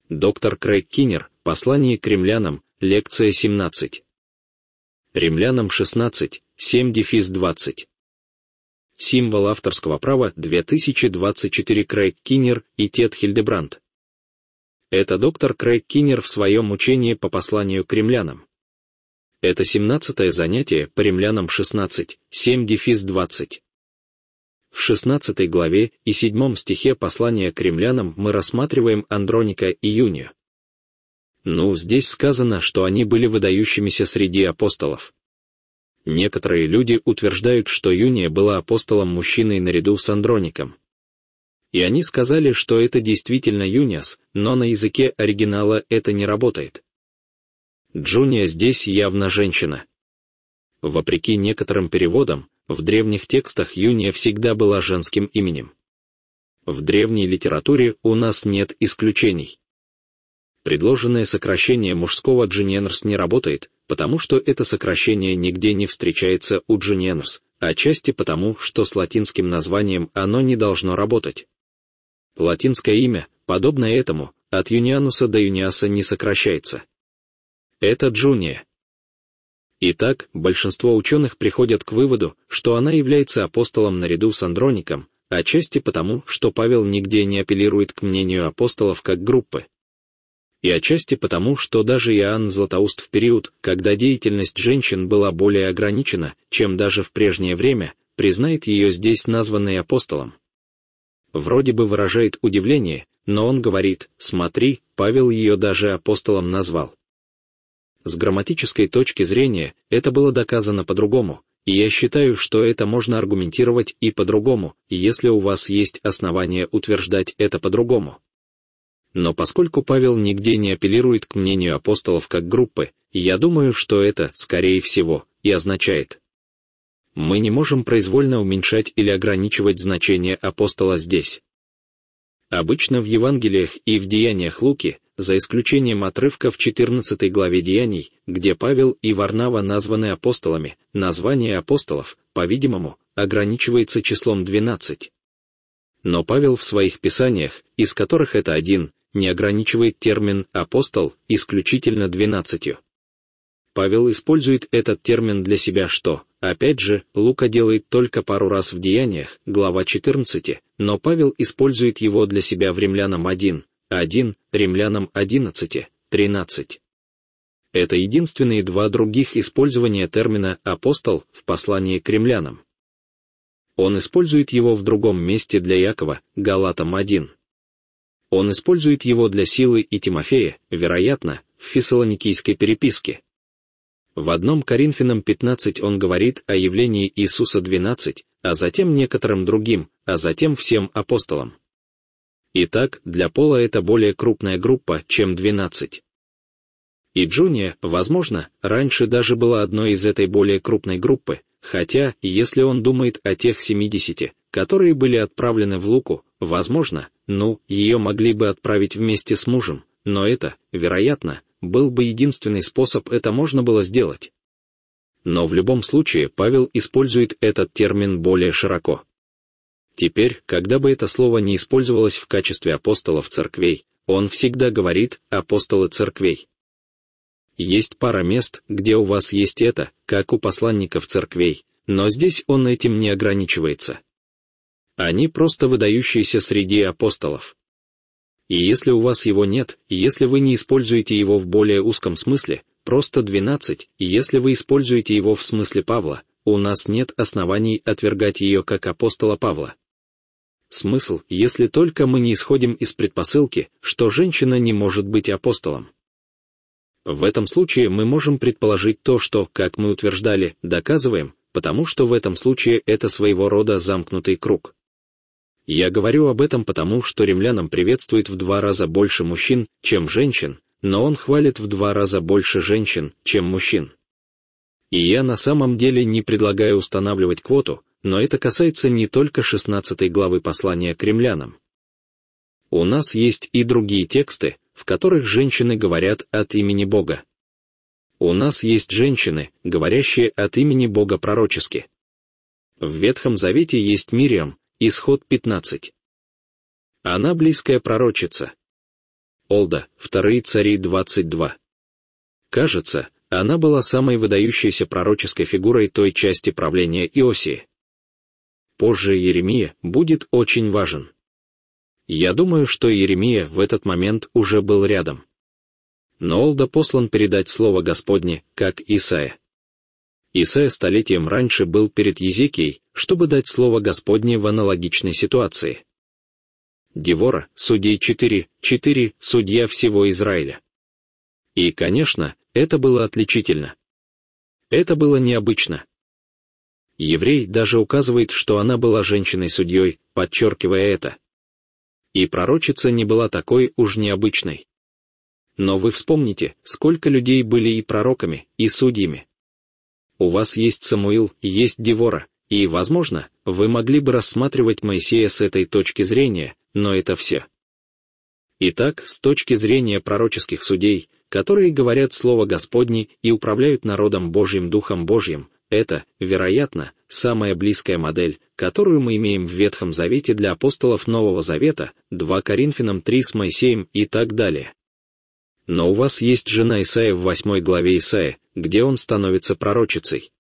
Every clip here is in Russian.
Доктор Крейг Киннер, Послание к римлянам, лекция 17. Римлянам 16, 7-20. Символ авторского права 2024. Крейг Киннер и Тед Хильдебранд. Это доктор Крейг Киннер в своем учении по посланию к римлянам. Это 17-е занятие по Римлянам 16, 7-20. В 16 главе и 7 стихе послания к римлянам мы рассматриваем Андроника и Юнию. Здесь сказано, что они были выдающимися среди апостолов. Некоторые люди утверждают, что Юния была апостолом-мужчиной наряду с Андроником. И они сказали, что это действительно Юниас, но на языке оригинала это не работает. Джуния здесь явно женщина. Вопреки некоторым переводам, в древних текстах Юния всегда была женским именем. В древней литературе у нас нет исключений. Предложенное сокращение мужского Джиненерс не работает, потому что это сокращение нигде не встречается у Джиненерс, отчасти потому, что с латинским названием оно не должно работать. Латинское имя, подобное этому, от Юниануса до Юниаса не сокращается. Это Джуния. Итак, большинство ученых приходят к выводу, что она является апостолом наряду с Андроником, отчасти потому, что Павел нигде не апеллирует к мнению апостолов как группы. И отчасти потому, что даже Иоанн Златоуст в период, когда деятельность женщин была более ограничена, чем даже в прежнее время, признает ее здесь названной апостолом. Вроде бы выражает удивление, но он говорит: «Смотри, Павел ее даже апостолом назвал». С грамматической точки зрения это было доказано по-другому, и я считаю, что это можно аргументировать и по-другому, если у вас есть основания утверждать это по-другому. Но поскольку Павел нигде не апеллирует к мнению апостолов как группы, я думаю, что это, скорее всего, и означает: мы не можем произвольно уменьшать или ограничивать значение апостола здесь. Обычно в Евангелиях и в Деяниях Луки, за исключением отрывка в 14 главе Деяний, где Павел и Варнава названы апостолами, название апостолов, по-видимому, ограничивается числом 12. Но Павел в своих писаниях, из которых это один, не ограничивает термин «апостол» исключительно 12. Павел использует этот термин для себя, что, опять же, Лука делает только пару раз в Деяниях, глава 14, но Павел использует его для себя в Римлянам 1, Римлянам 11, 13. Это единственные два других использования термина «апостол» в послании к римлянам. Он использует его в другом месте для Иакова, Галатам 1. Он использует его для Силы и Тимофея, вероятно, в фессалоникийской переписке. В 1 Коринфянам 15 он говорит о явлении Иисуса 12, а затем некоторым другим, а затем всем апостолам. Итак, для Пола это более крупная группа, чем 12. И Джуния, возможно, раньше даже была одной из этой более крупной группы, хотя, если он думает о тех 70, которые были отправлены в Луку, возможно, ее могли бы отправить вместе с мужем, но это, вероятно, был бы единственный способ это можно было сделать. Но в любом случае Павел использует этот термин более широко. Теперь, когда бы это слово не использовалось в качестве апостолов церквей, он всегда говорит «апостолы церквей». Есть пара мест, где у вас есть это, как у посланников церквей, но здесь он этим не ограничивается. Они просто выдающиеся среди апостолов. И если у вас его нет, и если вы не используете его в более узком смысле, просто 12, и если вы используете его в смысле Павла, у нас нет оснований отвергать ее как апостола Павла. Смысл, если только мы не исходим из предпосылки, что женщина не может быть апостолом. В этом случае мы можем предположить то, что, как мы утверждали, доказываем, потому что в этом случае это своего рода замкнутый круг. Я говорю об этом потому, что римлянам приветствует в 2 раза больше мужчин, чем женщин, но он хвалит в 2 раза больше женщин, чем мужчин. И я на самом деле не предлагаю устанавливать квоту, но это касается не только 16 главы послания к римлянам. У нас есть и другие тексты, в которых женщины говорят от имени Бога. У нас есть женщины, говорящие от имени Бога пророчески. В Ветхом Завете есть Мириам, Исход 15. Она близкая пророчица. Олда, 2 Цари 22. Кажется, она была самой выдающейся пророческой фигурой той части правления Иосии. Позже Иеремия будет очень важен. Я думаю, что Иеремия в этот момент уже был рядом. Но Олда послан передать слово Господне, как Исаия. Исаия столетием раньше был перед Езекией, чтобы дать слово Господне в аналогичной ситуации. Девора, Судей 4:4, судья всего Израиля. И, конечно, это было отличительно. Это было необычно. Еврей даже указывает, что она была женщиной-судьей, подчеркивая это. И пророчица не была такой уж необычной. Но вы вспомните, сколько людей были и пророками, и судьями. У вас есть Самуил, есть Девора, и, возможно, вы могли бы рассматривать Моисея с этой точки зрения, но это все. Итак, с точки зрения пророческих судей, которые говорят слово Господне и управляют народом Божьим Духом Божьим, это, вероятно, самая близкая модель, которую мы имеем в Ветхом Завете для апостолов Нового Завета, 2 Коринфянам 3 с Моисеем и так далее. Но у вас есть жена Исаия в 8 главе Исаия, где он становится пророчицей.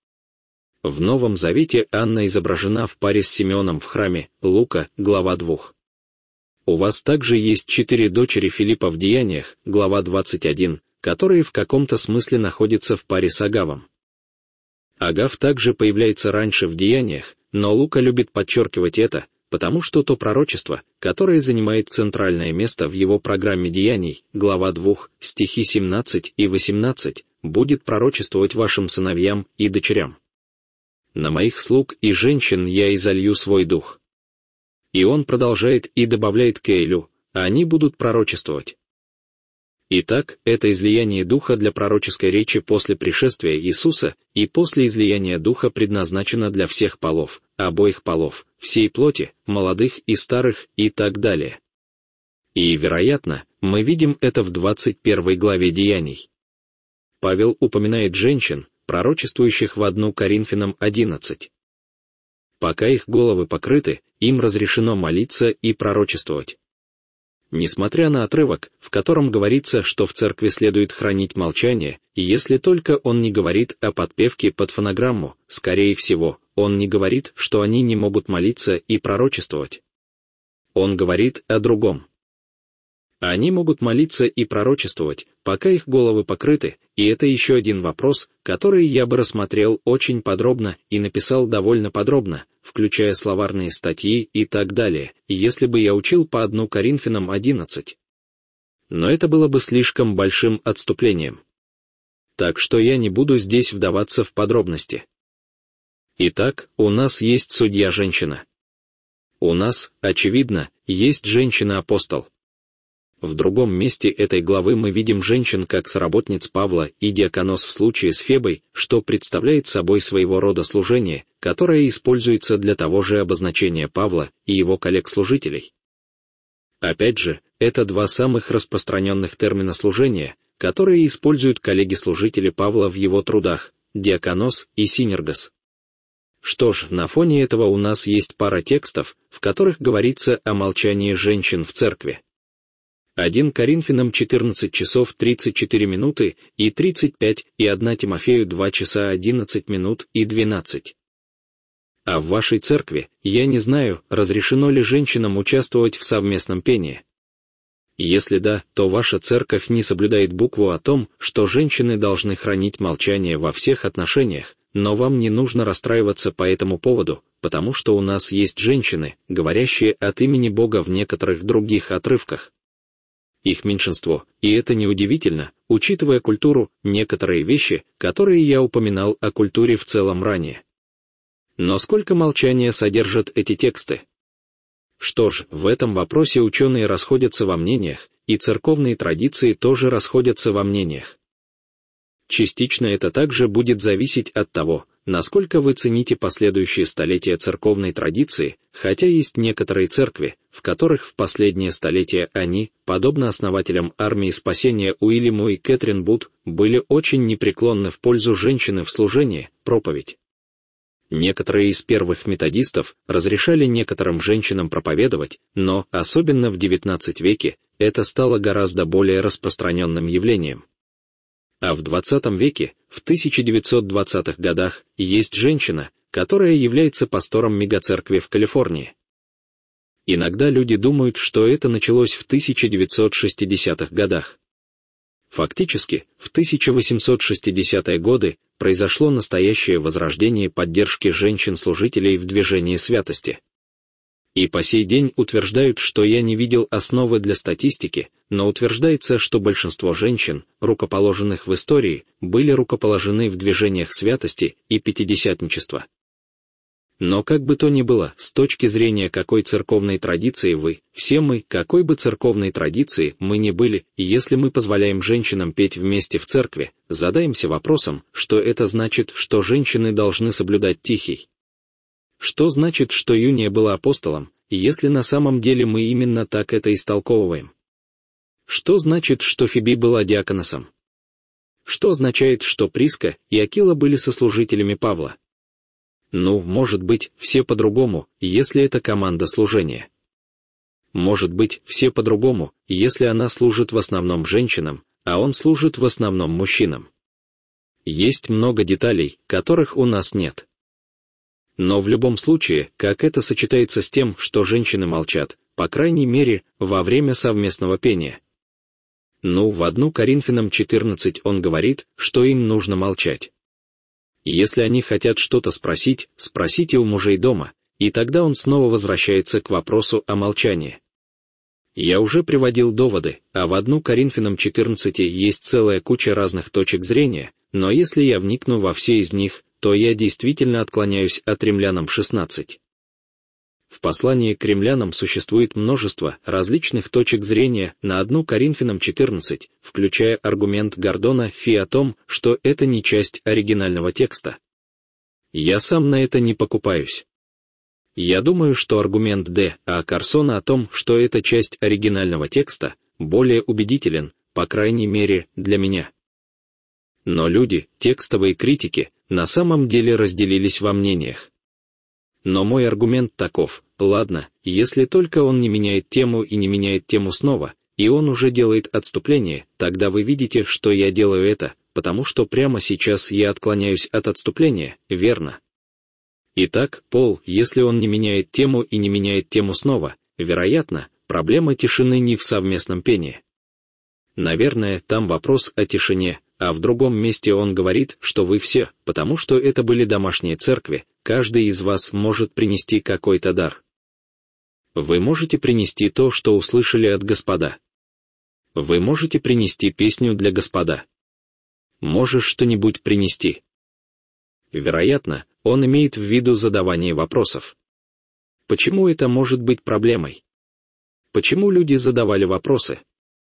В Новом Завете Анна изображена в паре с Симеоном в храме, Лука, глава 2. У вас также есть 4 дочери Филиппа в Деяниях, глава 21, которые в каком-то смысле находятся в паре с Агавом. Агав также появляется раньше в Деяниях, но Лука любит подчеркивать это, потому что то пророчество, которое занимает центральное место в его программе деяний, глава 2, стихи 17 и 18, будет пророчествовать вашим сыновьям и дочерям. «На моих слуг и женщин я изолью свой дух». И он продолжает и добавляет к Элю, они будут пророчествовать. Итак, это излияние Духа для пророческой речи после пришествия Иисуса и после излияния Духа предназначено для всех полов, обоих полов, всей плоти, молодых и старых и так далее. И, вероятно, мы видим это в 21 главе Деяний. Павел упоминает женщин, пророчествующих в 1 Коринфянам 11. Пока их головы покрыты, им разрешено молиться и пророчествовать. Несмотря на отрывок, в котором говорится, что в церкви следует хранить молчание, и если только он не говорит о подпевке под фонограмму, скорее всего, он не говорит, что они не могут молиться и пророчествовать. Он говорит о другом. Они могут молиться и пророчествовать, пока их головы покрыты, и это еще один вопрос, который я бы рассмотрел очень подробно и написал довольно подробно, включая словарные статьи и так далее, если бы я учил по 1 Коринфянам 11. Но это было бы слишком большим отступлением. Так что я не буду здесь вдаваться в подробности. Итак, у нас есть судья-женщина. У нас, очевидно, есть женщина-апостол. В другом месте этой главы мы видим женщин как соработниц Павла и диаконос в случае с Фебой, что представляет собой своего рода служение, которое используется для того же обозначения Павла и его коллег-служителей. Опять же, это 2 самых распространенных термина служения, которые используют коллеги-служители Павла в его трудах, диаконос и синергос. Что ж, на фоне этого у нас есть пара текстов, в которых говорится о молчании женщин в церкви. 1 Коринфянам 14 часов 34 минуты и 35 и 1 Тимофею 2 часа 11 минут и 12. А в вашей церкви, я не знаю, разрешено ли женщинам участвовать в совместном пении. Если да, то ваша церковь не соблюдает букву о том, что женщины должны хранить молчание во всех отношениях, но вам не нужно расстраиваться по этому поводу, потому что у нас есть женщины, говорящие от имени Бога в некоторых других отрывках. Их меньшинство, и это неудивительно, учитывая культуру, некоторые вещи, которые я упоминал о культуре в целом ранее. Но сколько молчания содержат эти тексты? Что ж, в этом вопросе ученые расходятся во мнениях, и церковные традиции тоже расходятся во мнениях. Частично это также будет зависеть от того, насколько вы цените последующие столетия церковной традиции, хотя есть некоторые церкви, в которых в последние столетия они, подобно основателям армии спасения Уильяму и Кэтрин Бут, были очень непреклонны в пользу женщины в служении, проповедь. Некоторые из первых методистов разрешали некоторым женщинам проповедовать, но, особенно в XIX веке, это стало гораздо более распространенным явлением. А в 20 веке, в 1920-х годах, есть женщина, которая является пастором мегацеркви в Калифорнии. Иногда люди думают, что это началось в 1960-х годах. Фактически, в 1860-е годы произошло настоящее возрождение поддержки женщин-служителей в движении святости. И по сей день утверждают, что я не видел основы для статистики, но утверждается, что большинство женщин, рукоположенных в истории, были рукоположены в движениях святости и пятидесятничества. Но как бы то ни было, с точки зрения какой церковной традиции вы, все мы, какой бы церковной традиции мы ни были, и если мы позволяем женщинам петь вместе в церкви, задаемся вопросом, что это значит, что женщины должны соблюдать тихий. Что значит, что Юния была апостолом, если на самом деле мы именно так это истолковываем? Что значит, что Фиби была диаконосом? Что означает, что Приска и Акила были сослужителями Павла? Ну, может быть, все по-другому, если это команда служения. Может быть, все по-другому, если она служит в основном женщинам, а он служит в основном мужчинам. Есть много деталей, которых у нас нет. Но в любом случае, как это сочетается с тем, что женщины молчат, по крайней мере, во время совместного пения? Ну, в 1 Коринфянам 14 он говорит, что им нужно молчать. Если они хотят что-то спросить, спросите у мужей дома, и тогда он снова возвращается к вопросу о молчании. Я уже приводил доводы, а в 1 Коринфянам 14 есть целая куча разных точек зрения, но если я вникну во все из них, то я действительно отклоняюсь от Римлянам 16. В послании к Римлянам существует множество различных точек зрения на 1 Коринфянам 14, включая аргумент Гордона Фи о том, что это не часть оригинального текста. Я сам на это не покупаюсь. Я думаю, что аргумент Д. А. Карсона о том, что это часть оригинального текста, более убедителен, по крайней мере, для меня. Но люди, текстовые критики, на самом деле разделились во мнениях. Но мой аргумент таков: ладно, если только он не меняет тему и не меняет тему снова, и он уже делает отступление, тогда вы видите, что я делаю это, потому что прямо сейчас я отклоняюсь от отступления, верно? Итак, Пол, если он не меняет тему и не меняет тему снова, вероятно, проблема тишины не в совместном пении. Наверное, там вопрос о тишине, а в другом месте он говорит, что вы все, потому что это были домашние церкви, каждый из вас может принести какой-то дар. Вы можете принести то, что услышали от Господа. Вы можете принести песню для Господа. Можешь что-нибудь принести. Вероятно, он имеет в виду задавание вопросов. Почему это может быть проблемой? Почему люди задавали вопросы?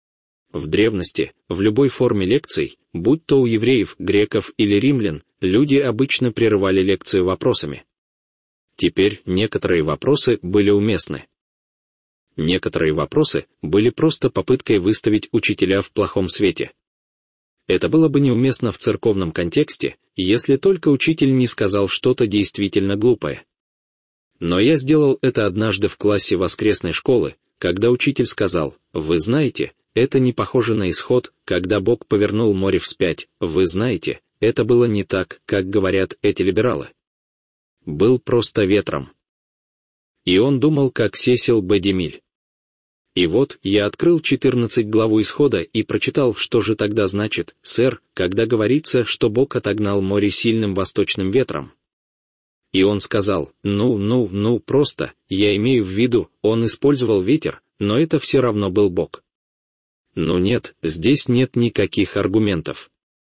В древности, в любой форме лекций, будь то у евреев, греков или римлян, люди обычно прерывали лекции вопросами. Теперь некоторые вопросы были уместны. Некоторые вопросы были просто попыткой выставить учителя в плохом свете. Это было бы неуместно в церковном контексте, если только учитель не сказал что-то действительно глупое. Но я сделал это однажды в классе воскресной школы, когда учитель сказал: «Вы знаете, это не похоже на исход, когда Бог повернул море вспять, вы знаете, это было не так, как говорят эти либералы. Был просто ветром». И он думал, как Сесил Б. Демиль. И вот, я открыл 14 главу Исхода и прочитал, что же тогда значит, сэр, когда говорится, что Бог отогнал море сильным восточным ветром. И он сказал: просто, я имею в виду, он использовал ветер, но это все равно был Бог. Ну нет, здесь нет никаких аргументов.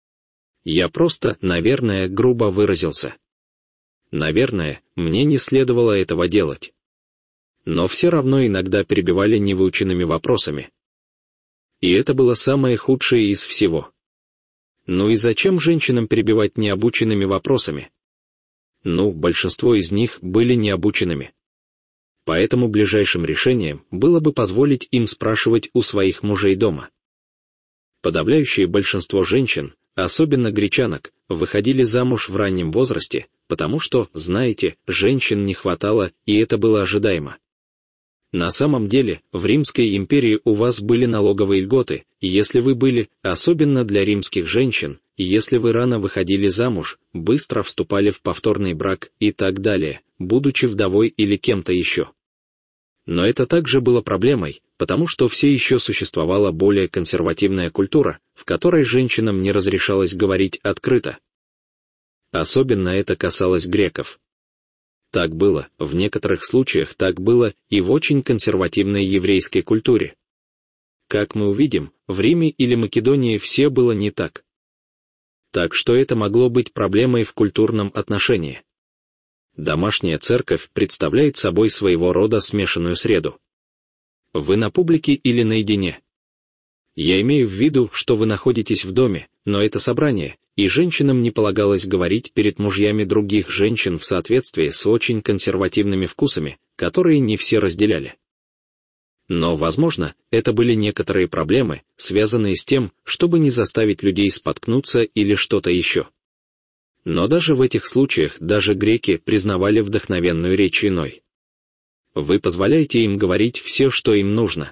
Я просто, наверное, грубо выразился. Наверное, мне не следовало этого делать. Но все равно иногда перебивали невыученными вопросами. И это было самое худшее из всего. Ну и зачем женщинам перебивать необученными вопросами? Ну, большинство из них были необученными. Поэтому ближайшим решением было бы позволить им спрашивать у своих мужей дома. Подавляющее большинство женщин, особенно гречанок, выходили замуж в раннем возрасте, потому что, знаете, женщин не хватало, и это было ожидаемо. На самом деле, в Римской империи у вас были налоговые льготы, и если вы были, особенно для римских женщин, и если вы рано выходили замуж, быстро вступали в повторный брак и так далее, будучи вдовой или кем-то еще. Но это также было проблемой, потому что все еще существовала более консервативная культура, в которой женщинам не разрешалось говорить открыто. Особенно это касалось греков. Так было, в некоторых случаях так было и в очень консервативной еврейской культуре. Как мы увидим, в Риме или Македонии все было не так. Так что это могло быть проблемой в культурном отношении. Домашняя церковь представляет собой своего рода смешанную среду. Вы на публике или наедине? Я имею в виду, что вы находитесь в доме, но это собрание, и женщинам не полагалось говорить перед мужьями других женщин в соответствии с очень консервативными вкусами, которые не все разделяли. Но, возможно, это были некоторые проблемы, связанные с тем, чтобы не заставить людей споткнуться или что-то еще. Но даже в этих случаях даже греки признавали вдохновенную речь иной. Вы позволяете им говорить все, что им нужно.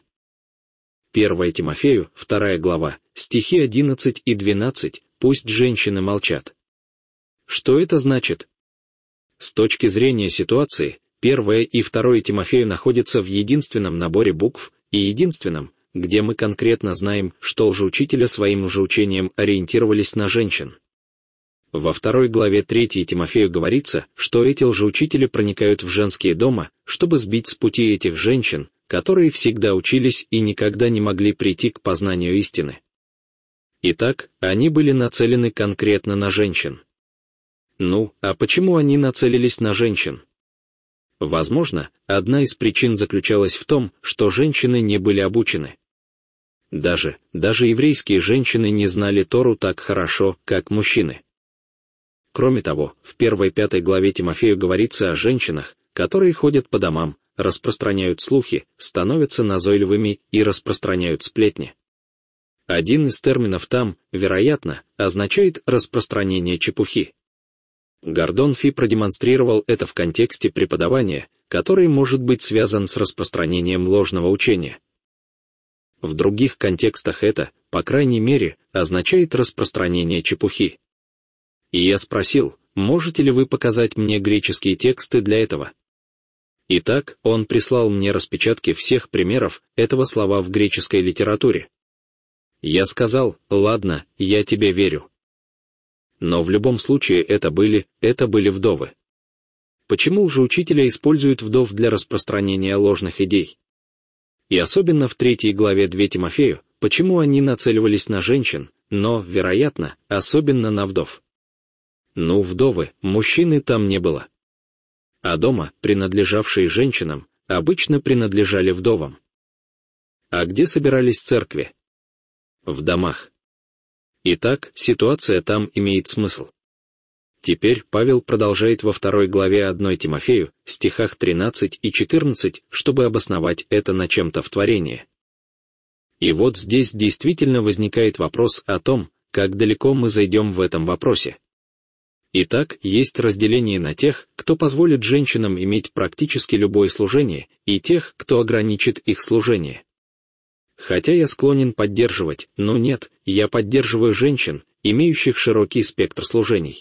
1 Тимофею, 2 глава, стихи 11 и 12, пусть женщины молчат. Что это значит? С точки зрения ситуации, 1 и 2 Тимофею находятся в единственном наборе букв и единственном, где мы конкретно знаем, что лжеучителя своим лжеучением ориентировались на женщин. Во 2 главе 3 Тимофею говорится, что эти лжеучители проникают в женские дома, чтобы сбить с пути этих женщин, которые всегда учились и никогда не могли прийти к познанию истины. Итак, они были нацелены конкретно на женщин. Ну, а почему они нацелились на женщин? Возможно, одна из причин заключалась в том, что женщины не были обучены. Даже еврейские женщины не знали Тору так хорошо, как мужчины. Кроме того, в 1-5 главе Тимофею говорится о женщинах, которые ходят по домам, распространяют слухи, становятся назойливыми и распространяют сплетни. Один из терминов там, вероятно, означает распространение чепухи. Гордон Фи продемонстрировал это в контексте преподавания, который может быть связан с распространением ложного учения. В других контекстах это, по крайней мере, означает распространение чепухи. И я спросил, можете ли вы показать мне греческие тексты для этого? Итак, он прислал мне распечатки всех примеров этого слова в греческой литературе. Я сказал, ладно, я тебе верю. Но в любом случае это были вдовы. Почему лжеучителя используют вдов для распространения ложных идей? И особенно в 3 главе 2 Тимофею, почему они нацеливались на женщин, но, вероятно, особенно на вдов? Ну, вдовы, мужчины там не было. А дома, принадлежавшие женщинам, обычно принадлежали вдовам. А где собирались церкви? В домах. Итак, ситуация там имеет смысл. Теперь Павел продолжает во 2 главе 1 Тимофею, стихах 13 и 14, чтобы обосновать это на чем-то в творении. И вот здесь действительно возникает вопрос о том, как далеко мы зайдем в этом вопросе. Итак, есть разделение на тех, кто позволит женщинам иметь практически любое служение, и тех, кто ограничит их служение. Хотя я склонен поддерживать, но нет, я поддерживаю женщин, имеющих широкий спектр служений.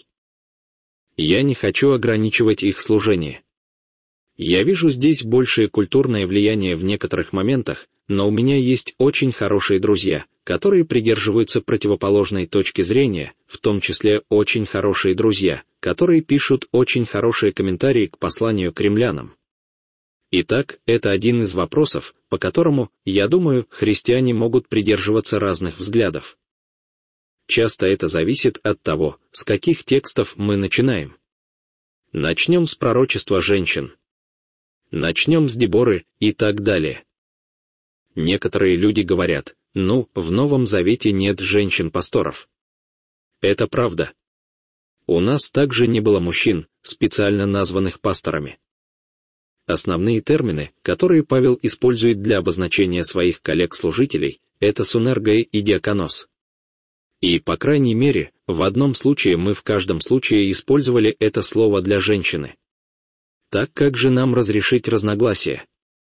Я не хочу ограничивать их служение. Я вижу здесь большее культурное влияние в некоторых моментах, но у меня есть очень хорошие друзья, которые придерживаются противоположной точки зрения, в том числе очень хорошие друзья, которые пишут очень хорошие комментарии к посланию к римлянам. Итак, это один из вопросов, по которому, я думаю, христиане могут придерживаться разных взглядов. Часто это зависит от того, с каких текстов мы начинаем. Начнем с пророчества женщин. Начнем с Деборы и так далее. Некоторые люди говорят, ну, в Новом Завете нет женщин-пасторов. Это правда. У нас также не было мужчин, специально названных пасторами. Основные термины, которые Павел использует для обозначения своих коллег-служителей, это сунергия и диаконос. И, по крайней мере, в одном случае мы в каждом случае использовали это слово для женщины. Так как же нам разрешить разногласия?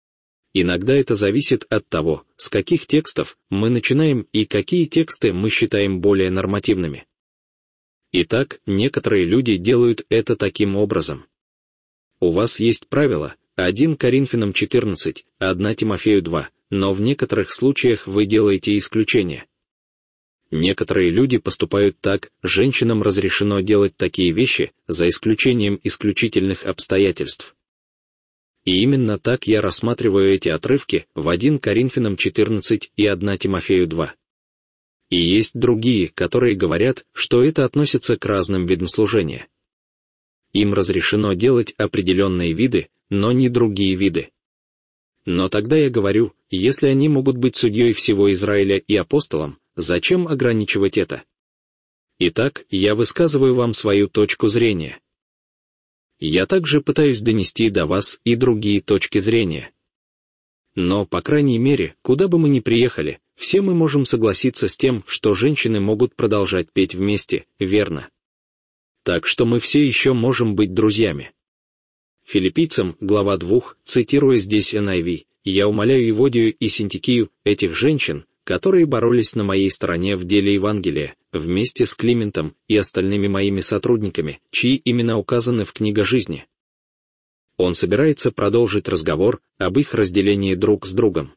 Иногда это зависит от того, с каких текстов мы начинаем и какие тексты мы считаем более нормативными. Итак, некоторые люди делают это таким образом. У вас есть правило 1 Коринфянам 14, 1 Тимофею 2, но в некоторых случаях вы делаете исключение. Некоторые люди поступают так: женщинам разрешено делать такие вещи, за исключением исключительных обстоятельств. И именно так я рассматриваю эти отрывки в 1 Коринфянам 14 и 1 Тимофею 2. И есть другие, которые говорят, что это относится к разным видам служения. Им разрешено делать определенные виды, но не другие виды. Но тогда я говорю, если они могут быть судьей всего Израиля и апостолом, зачем ограничивать это? Итак, я высказываю вам свою точку зрения. Я также пытаюсь донести до вас и другие точки зрения. Но, по крайней мере, куда бы мы ни приехали, все мы можем согласиться с тем, что женщины могут продолжать петь вместе, верно? Так что мы все еще можем быть друзьями. Филиппийцам, глава 2, цитируя здесь NIV, «Я умоляю Еводию и Синтикию, этих женщин, которые боролись на моей стороне в деле Евангелия, вместе с Климентом и остальными моими сотрудниками, чьи имена указаны в книге жизни». Он собирается продолжить разговор об их разделении друг с другом.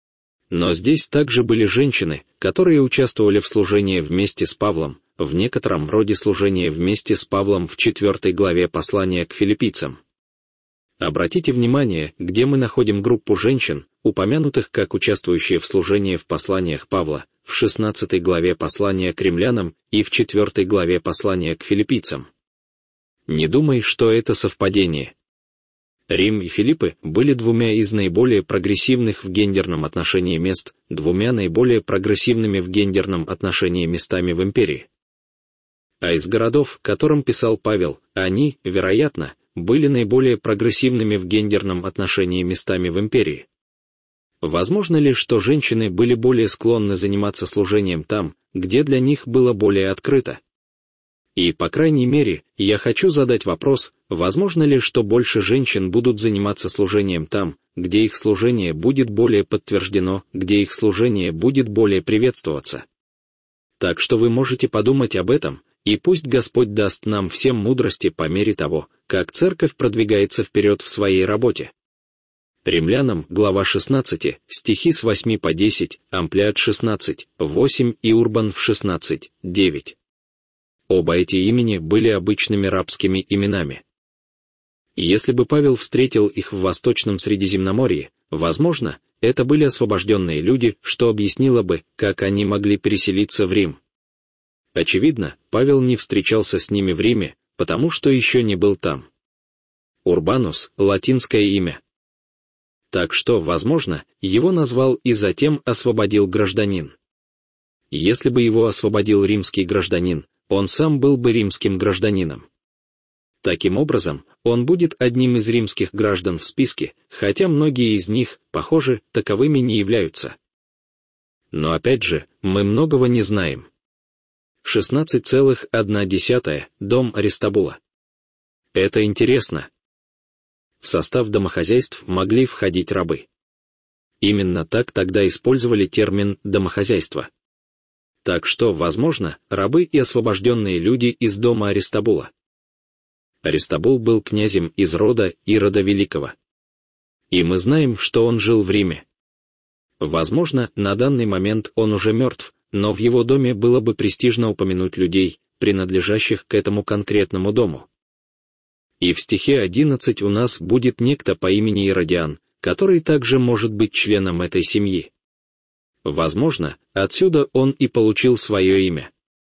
Но здесь также были женщины, которые участвовали в служении вместе с Павлом, в некотором роде служения вместе с Павлом в 4 главе послания к филиппийцам. Обратите внимание, где мы находим группу женщин, упомянутых как участвующие в служении в посланиях Павла, в 16 главе послания к римлянам и в 4 главе послания к филиппийцам. Не думай, что это совпадение. Рим и Филиппы были двумя из наиболее прогрессивных в гендерном отношении мест, двумя наиболее прогрессивными в гендерном отношении местами в империи. А из городов, которым писал Павел, они, вероятно, были наиболее прогрессивными в гендерном отношении местами в империи. Возможно ли, что женщины были более склонны заниматься служением там, где для них было более открыто? И, по крайней мере, я хочу задать вопрос, возможно ли, что больше женщин будут заниматься служением там, где их служение будет более подтверждено, где их служение будет более приветствоваться. Так что вы можете подумать об этом, и пусть Господь даст нам всем мудрости по мере того, как церковь продвигается вперед в своей работе. Римлянам, глава 16, стихи с 8 по 10, Амплиат 16, 8 и Урбан в 16, 9. Оба эти имени были обычными рабскими именами. Если бы Павел встретил их в Восточном Средиземноморье, возможно, это были освобожденные люди, что объяснило бы, как они могли переселиться в Рим. Очевидно, Павел не встречался с ними в Риме, потому что еще не был там. Урбанус — латинское имя. Так что, возможно, его назвал и затем освободил гражданин. Если бы его освободил римский гражданин, он сам был бы римским гражданином. Таким образом, он будет одним из римских граждан в списке, хотя многие из них, похоже, таковыми не являются. Но опять же, мы многого не знаем. 16,1 дом Аристобула. Это интересно. В состав домохозяйств могли входить рабы. Именно так тогда использовали термин «домохозяйство». Так что, возможно, рабы и освобожденные люди из дома Аристобула. Аристобул был князем из рода Ирода Великого. И мы знаем, что он жил в Риме. Возможно, на данный момент он уже мертв, но в его доме было бы престижно упомянуть людей, принадлежащих к этому конкретному дому. И в стихе 11 у нас будет некто по имени Иродиан, который также может быть членом этой семьи. Возможно, отсюда он и получил свое имя.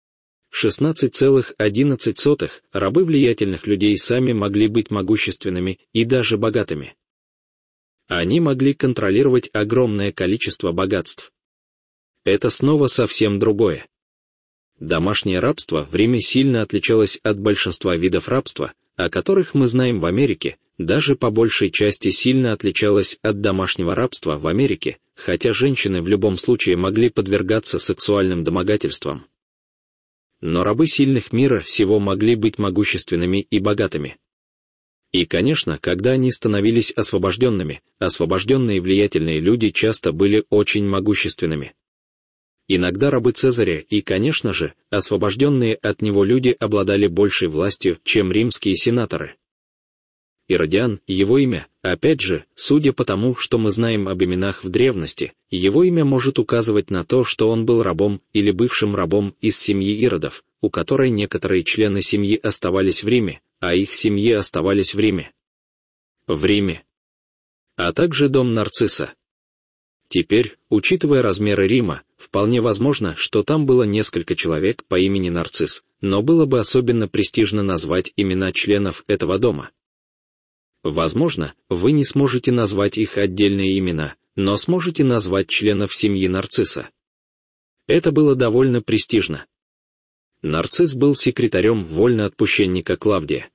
16,11 рабы влиятельных людей сами могли быть могущественными и даже богатыми. Они могли контролировать огромное количество богатств. Это снова совсем другое. Домашнее рабство в Риме сильно отличалось от большинства видов рабства, о которых мы знаем в Америке, даже по большей части сильно отличалось от домашнего рабства в Америке, хотя женщины в любом случае могли подвергаться сексуальным домогательствам. Но рабы сильных мира всего могли быть могущественными и богатыми. И, конечно, когда они становились освобожденными, освобожденные влиятельные люди часто были очень могущественными. Иногда рабы Цезаря и, конечно же, освобожденные от него люди обладали большей властью, чем римские сенаторы. Иродиан, его имя, опять же, судя по тому, что мы знаем об именах в древности, его имя может указывать на то, что он был рабом или бывшим рабом из семьи Иродов, у которой некоторые члены семьи оставались в Риме, а их семьи оставались в Риме. В Риме. А также дом Нарцисса. Теперь, учитывая размеры Рима, вполне возможно, что там было несколько человек по имени Нарцисс, но было бы особенно престижно назвать имена членов этого дома. Возможно, вы не сможете назвать их отдельные имена, но сможете назвать членов семьи Нарцисса. Это было довольно престижно. Нарцисс был секретарем вольноотпущенника Клавдия.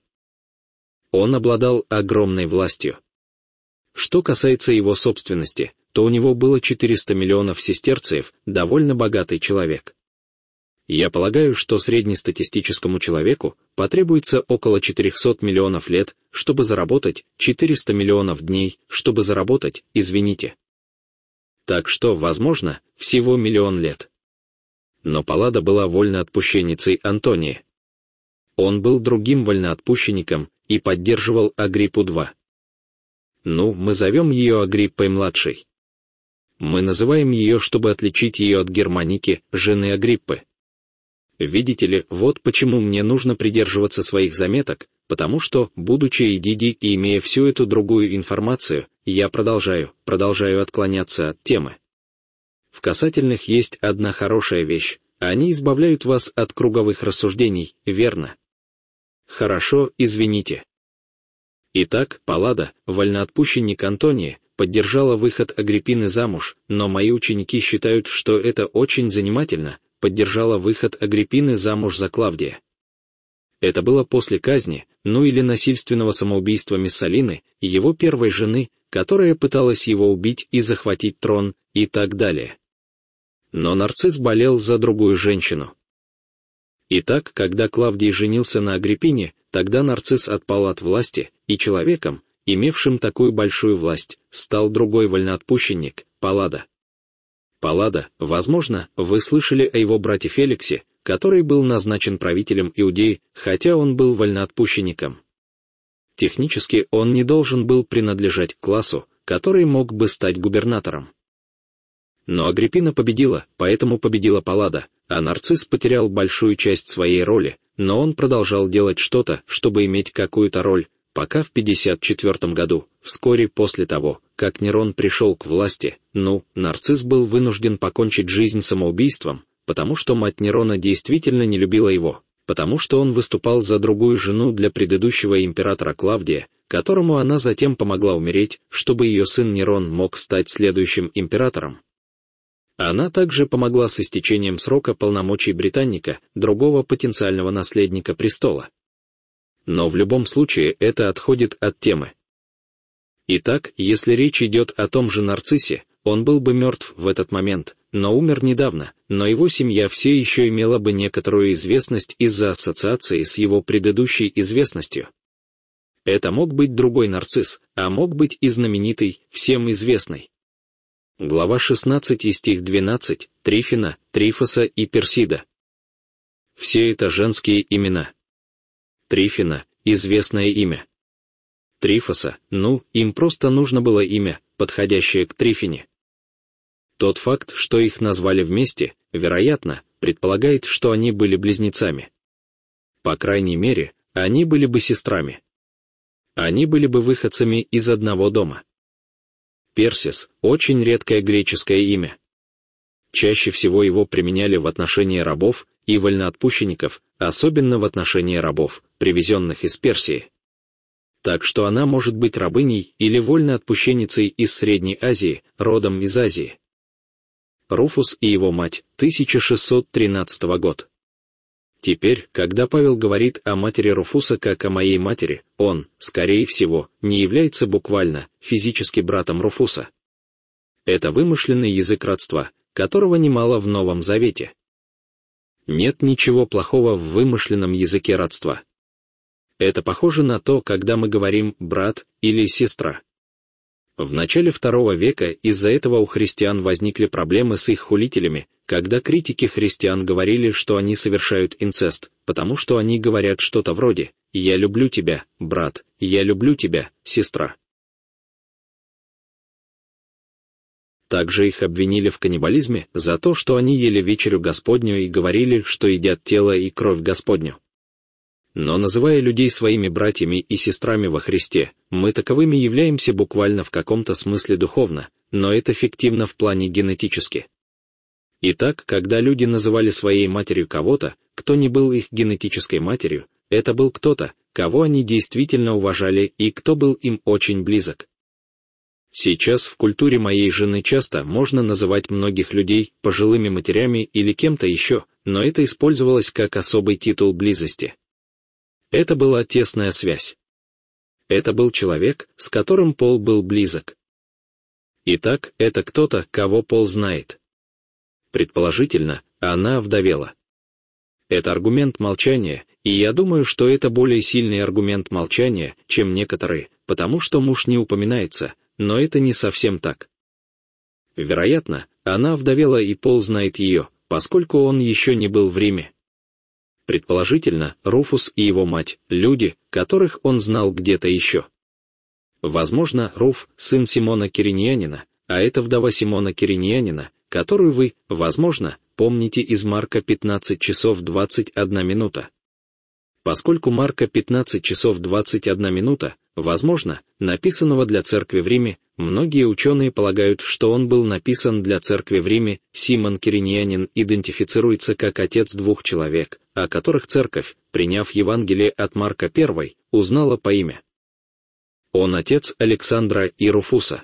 Он обладал огромной властью. Что касается его собственности, то у него было 400 миллионов сестерциев, довольно богатый человек. Я полагаю, что среднестатистическому человеку потребуется около 400 миллионов лет, чтобы заработать, 400 миллионов дней, чтобы заработать, извините. Так что, возможно, всего 1 миллион лет. Но Паллада была вольноотпущенницей Антония. Он был другим вольноотпущенником и поддерживал Агриппу II. Ну, мы зовем ее Агриппой-младшей. Мы называем ее, чтобы отличить ее от Германики, жены Агриппы. Видите ли, вот почему мне нужно придерживаться своих заметок, потому что, будучи Эдиди и имея всю эту другую информацию, я продолжаю отклоняться от темы. В касательных есть одна хорошая вещь, они избавляют вас от круговых рассуждений, верно? Хорошо, извините. Итак, Паллада, вольноотпущенник Антония, поддержала выход Агриппины замуж, но мои ученики считают, что это очень занимательно, поддержала выход Агриппины замуж за Клавдия. Это было после казни, ну или насильственного самоубийства Мессалины, его первой жены, которая пыталась его убить и захватить трон, и так далее. Но Нарцисс болел за другую женщину. Итак, когда Клавдий женился на Агриппине, тогда Нарцисс отпал от власти, и человеком, имевшим такую большую власть, стал другой вольноотпущенник, Паллада. Паллада, возможно, вы слышали о его брате Феликсе, который был назначен правителем Иудеи, хотя он был вольноотпущенником. Технически он не должен был принадлежать к классу, который мог бы стать губернатором. Но Агриппина победила, поэтому победила Паллада, а Нарцисс потерял большую часть своей роли, но он продолжал делать что-то, чтобы иметь какую-то роль, пока в 54 году, вскоре после того, как Нерон пришел к власти, Нарцисс был вынужден покончить жизнь самоубийством, потому что мать Нерона действительно не любила его, потому что он выступал за другую жену для предыдущего императора Клавдия, которому она затем помогла умереть, чтобы ее сын Нерон мог стать следующим императором. Она также помогла с истечением срока полномочий Британника, другого потенциального наследника престола. Но в любом случае это отходит от темы. Итак, если речь идет о том же Нарциссе, он был бы мертв в этот момент, но умер недавно, но его семья все еще имела бы некоторую известность из-за ассоциации с его предыдущей известностью. Это мог быть другой Нарцисс, а мог быть и знаменитый, всем известный. Глава 16 и стих 12, Трифина, Трифоса и Персида. Все это женские имена. Трифина — известное имя. Трифоса, им просто нужно было имя, подходящее к Трифине. Тот факт, что их назвали вместе, вероятно, предполагает, что они были близнецами. По крайней мере, они были бы сестрами. Они были бы выходцами из одного дома. Персис — очень редкое греческое имя. Чаще всего его применяли в отношении рабов и вольноотпущенников, особенно в отношении рабов, привезенных из Персии. Так что она может быть рабыней или вольноотпущенницей из Средней Азии, родом из Азии. Руфус и его мать, 1613 год. Теперь, когда Павел говорит о матери Руфуса как о моей матери, он, скорее всего, не является буквально, физически братом Руфуса. Это вымышленный язык родства, которого немало в Новом Завете. Нет ничего плохого в вымышленном языке родства. Это похоже на то, когда мы говорим «брат» или «сестра». В начале II века из-за этого у христиан возникли проблемы с их хулителями, когда критики христиан говорили, что они совершают инцест, потому что они говорят что-то вроде «Я люблю тебя, брат, я люблю тебя, сестра». Также их обвинили в каннибализме за то, что они ели вечерю Господню и говорили, что едят тело и кровь Господню. Но называя людей своими братьями и сестрами во Христе, мы таковыми являемся буквально в каком-то смысле духовно, но это фиктивно в плане генетически. Итак, когда люди называли своей матерью кого-то, кто не был их генетической матерью, это был кто-то, кого они действительно уважали и кто был им очень близок. Сейчас в культуре моей жены часто можно называть многих людей пожилыми матерями или кем-то еще, но это использовалось как особый титул близости. Это была тесная связь. Это был человек, с которым Пол был близок. Итак, это кто-то, кого Пол знает. Предположительно, она овдовела. Это аргумент молчания, и я думаю, что это более сильный аргумент молчания, чем некоторые, потому что муж не упоминается, но это не совсем так. Вероятно, она овдовела и Пол знает ее, поскольку он еще не был в Риме. Предположительно, Руфус и его мать – люди, которых он знал где-то еще. Возможно, Руф – сын Симона Кириньянина, а это вдова Симона Кириньянина, которую вы, возможно, помните из Марка 15 часов 21 минута. Поскольку Марка 15 часов 21 минута, возможно, написанного для церкви в Риме, многие ученые полагают, что он был написан для церкви в Риме. Симон Кириньянин идентифицируется как отец двух человек, о которых церковь, приняв Евангелие от Марка 1, узнала по имя. Он отец Александра и Руфуса.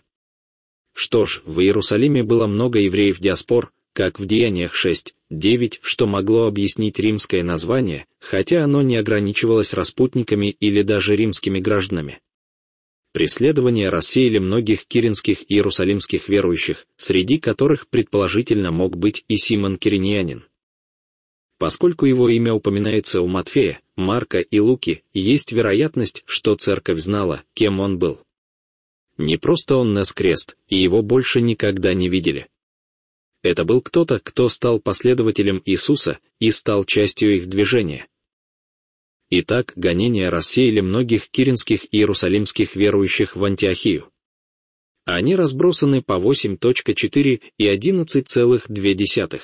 Что ж, в Иерусалиме было много евреев-диаспор, как в Деяниях 6:9, что могло объяснить римское название, хотя оно не ограничивалось распутниками или даже римскими гражданами. Преследования рассеяли многих киринских и иерусалимских верующих, среди которых предположительно мог быть и Симон Кириньянин. Поскольку его имя упоминается у Матфея, Марка и Луки, есть вероятность, что церковь знала, кем он был. Не просто он нес крест, и его больше никогда не видели. Это был кто-то, кто стал последователем Иисуса и стал частью их движения. Итак, гонения рассеяли многих киринских и иерусалимских верующих в Антиохию. Они разбросаны по 8.4 и 11,2.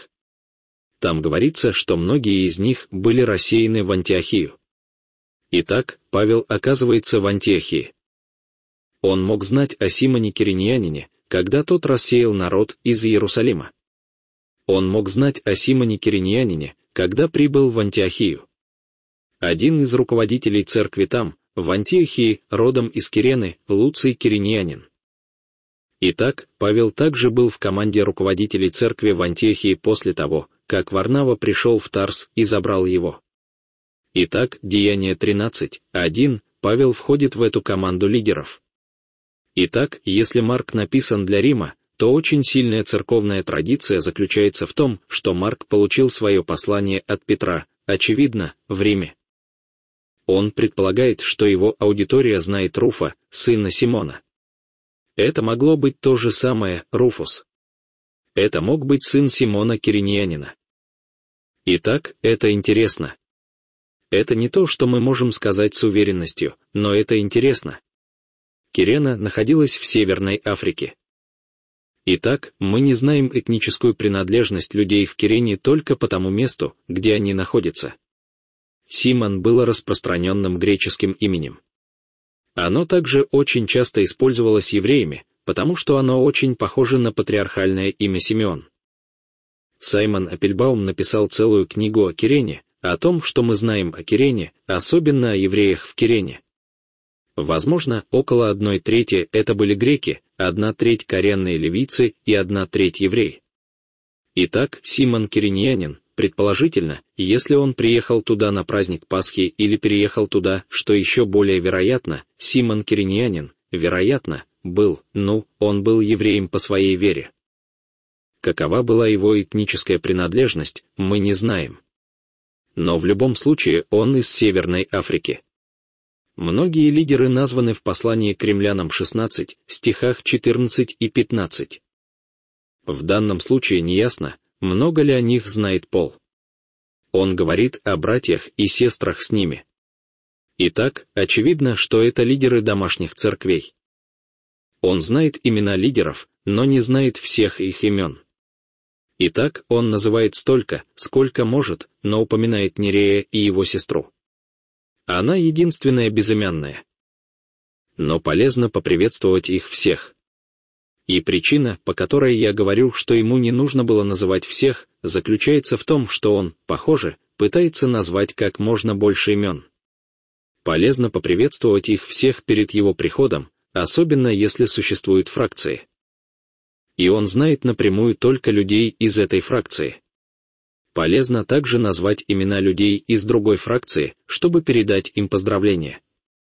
Там говорится, что многие из них были рассеяны в Антиохию. Итак, Павел оказывается в Антиохии. Он мог знать о Симоне Кириньянине, когда тот рассеял народ из Иерусалима. Он мог знать о Симоне Кириньянине, когда прибыл в Антиохию. Один из руководителей церкви там, в Антиохии, родом из Кирены, Луций Кириньянин. Итак, Павел также был в команде руководителей церкви в Антиохии после того, как Варнава пришел в Тарс и забрал его. Итак, Деяния 13:1, Павел входит в эту команду лидеров. Итак, если Марк написан для Рима, то очень сильная церковная традиция заключается в том, что Марк получил свое послание от Петра, очевидно, в Риме. Он предполагает, что его аудитория знает Руфа, сына Симона. Это могло быть то же самое, Руфус. Это мог быть сын Симона Кириньянина. Итак, это интересно. Это не то, что мы можем сказать с уверенностью, но это интересно. Кирена находилась в Северной Африке. Итак, мы не знаем этническую принадлежность людей в Кирене только по тому месту, где они находятся. Симон было распространенным греческим именем. Оно также очень часто использовалось евреями, потому что оно очень похоже на патриархальное имя Симеон. Саймон Аппельбаум написал целую книгу о Кирене, о том, что мы знаем о Кирене, особенно о евреях в Кирене. Возможно, около 1/3 это были греки, 1/3 коренные ливийцы и 1/3 евреи. Итак, Симон Кириньянин, предположительно, если он приехал туда на праздник Пасхи или переехал туда, что еще более вероятно, Симон Кириньянин, вероятно, он был евреем по своей вере. Какова была его этническая принадлежность, мы не знаем. Но в любом случае он из Северной Африки. Многие лидеры названы в послании к Римлянам 16, стихах 14 и 15. В данном случае неясно, много ли о них знает Пол. Он говорит о братьях и сестрах с ними. Итак, очевидно, что это лидеры домашних церквей. Он знает имена лидеров, но не знает всех их имен. Итак, он называет столько, сколько может, но упоминает Нерея и его сестру. Она единственная безымянная. Но полезно поприветствовать их всех. И причина, по которой я говорю, что ему не нужно было называть всех, заключается в том, что он, похоже, пытается назвать как можно больше имен. Полезно поприветствовать их всех перед его приходом, особенно если существуют фракции. И он знает напрямую только людей из этой фракции. Полезно также назвать имена людей из другой фракции, чтобы передать им поздравления.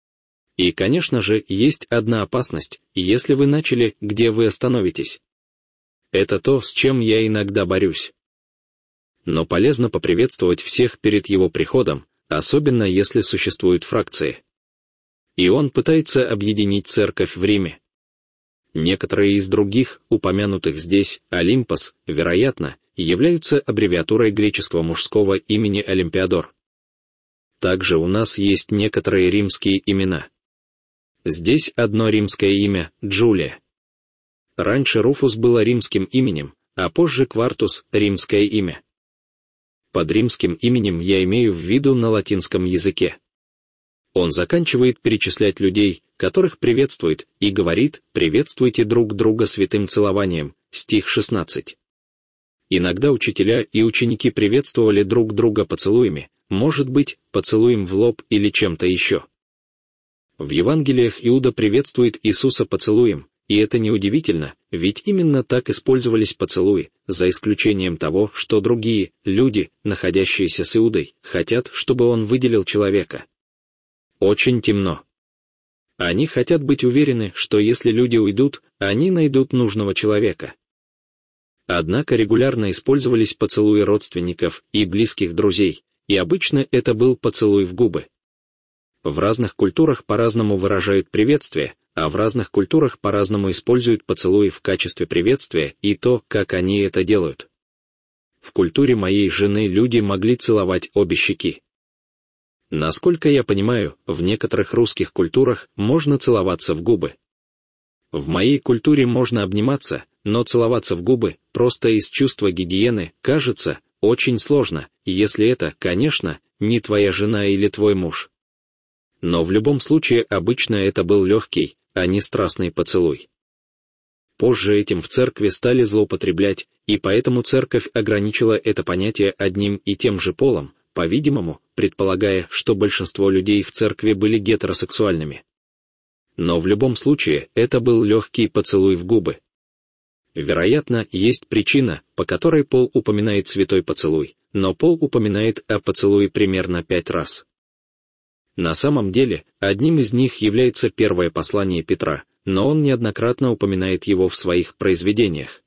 И, конечно же, есть одна опасность, если вы начали, где вы остановитесь. Это то, с чем я иногда борюсь. Но полезно поприветствовать всех перед его приходом, особенно если существуют фракции. И он пытается объединить церковь в Риме. Некоторые из других, упомянутых здесь, Олимпос, вероятно, являются аббревиатурой греческого мужского имени Олимпиадор. Также у нас есть некоторые римские имена. Здесь одно римское имя – Джулия. Раньше Руфус было римским именем, а позже Квартус – римское имя. Под римским именем я имею в виду на латинском языке. Он заканчивает перечислять людей, которых приветствует, и говорит: «Приветствуйте друг друга святым целованием», стих 16. Иногда учителя и ученики приветствовали друг друга поцелуями, может быть, поцелуем в лоб или чем-то еще. В Евангелиях Иуда приветствует Иисуса поцелуем, и это неудивительно, ведь именно так использовались поцелуи, за исключением того, что другие люди, находящиеся с Иудой, хотят, чтобы он выделил человека. Очень темно. Они хотят быть уверены, что если люди уйдут, они найдут нужного человека. Однако регулярно использовались поцелуи родственников и близких друзей, и обычно это был поцелуй в губы. В разных культурах по-разному выражают приветствие, а в разных культурах по-разному используют поцелуи в качестве приветствия и то, как они это делают. В культуре моей жены люди могли целовать обе щеки. Насколько я понимаю, в некоторых русских культурах можно целоваться в губы. В моей культуре можно обниматься, но целоваться в губы, просто из чувства гигиены, кажется, очень сложно, если это, конечно, не твоя жена или твой муж. Но в любом случае обычно это был легкий, а не страстный поцелуй. Позже этим в церкви стали злоупотреблять, и поэтому церковь ограничила это понятие одним и тем же полом, по-видимому, предполагая, что большинство людей в церкви были гетеросексуальными. Но в любом случае это был легкий поцелуй в губы. Вероятно, есть причина, по которой Пол упоминает святой поцелуй, но Пол упоминает о поцелуе примерно 5 раз. На самом деле, одним из них является первое послание Петра, но он неоднократно упоминает его в своих произведениях.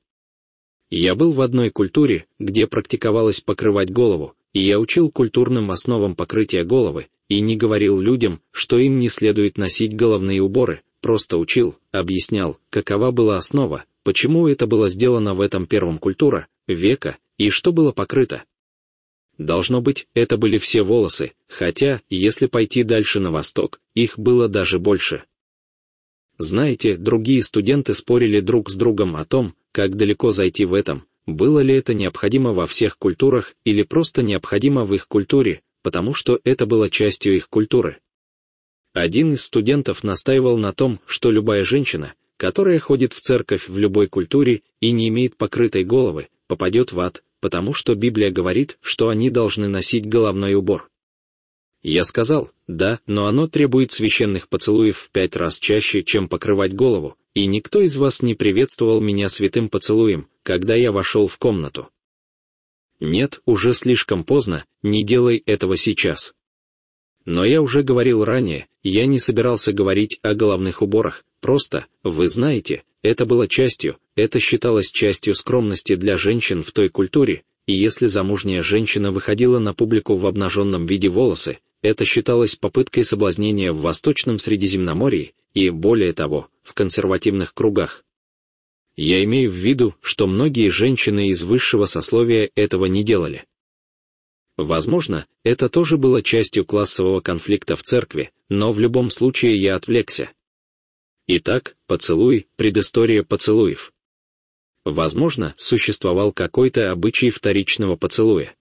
Я был в одной культуре, где практиковалось покрывать голову, и я учил культурным основам покрытия головы, и не говорил людям, что им не следует носить головные уборы, просто учил, объяснял, какова была основа, почему это было сделано в этом первом культура, века, и что было покрыто. Должно быть, это были все волосы, хотя, если пойти дальше на восток, их было даже больше. Знаете, другие студенты спорили друг с другом о том, как далеко зайти в этом, было ли это необходимо во всех культурах или просто необходимо в их культуре, потому что это было частью их культуры. Один из студентов настаивал на том, что любая женщина, которая ходит в церковь в любой культуре и не имеет покрытой головы, попадет в ад, потому что Библия говорит, что они должны носить головной убор. Я сказал: да, но оно требует священных поцелуев в 5 раз чаще, чем покрывать голову, и никто из вас не приветствовал меня святым поцелуем, когда я вошел в комнату. Нет, уже слишком поздно, не делай этого сейчас. Но я уже говорил ранее, я не собирался говорить о головных уборах, просто, вы знаете, это было частью, это считалось частью скромности для женщин в той культуре, и если замужняя женщина выходила на публику в обнаженном виде волосы, это считалось попыткой соблазнения в Восточном Средиземноморье и, более того, в консервативных кругах. Я имею в виду, что многие женщины из высшего сословия этого не делали. Возможно, это тоже было частью классового конфликта в церкви, но в любом случае я отвлекся. Итак, поцелуй, предыстория поцелуев. Возможно, существовал какой-то обычай вторичного поцелуя.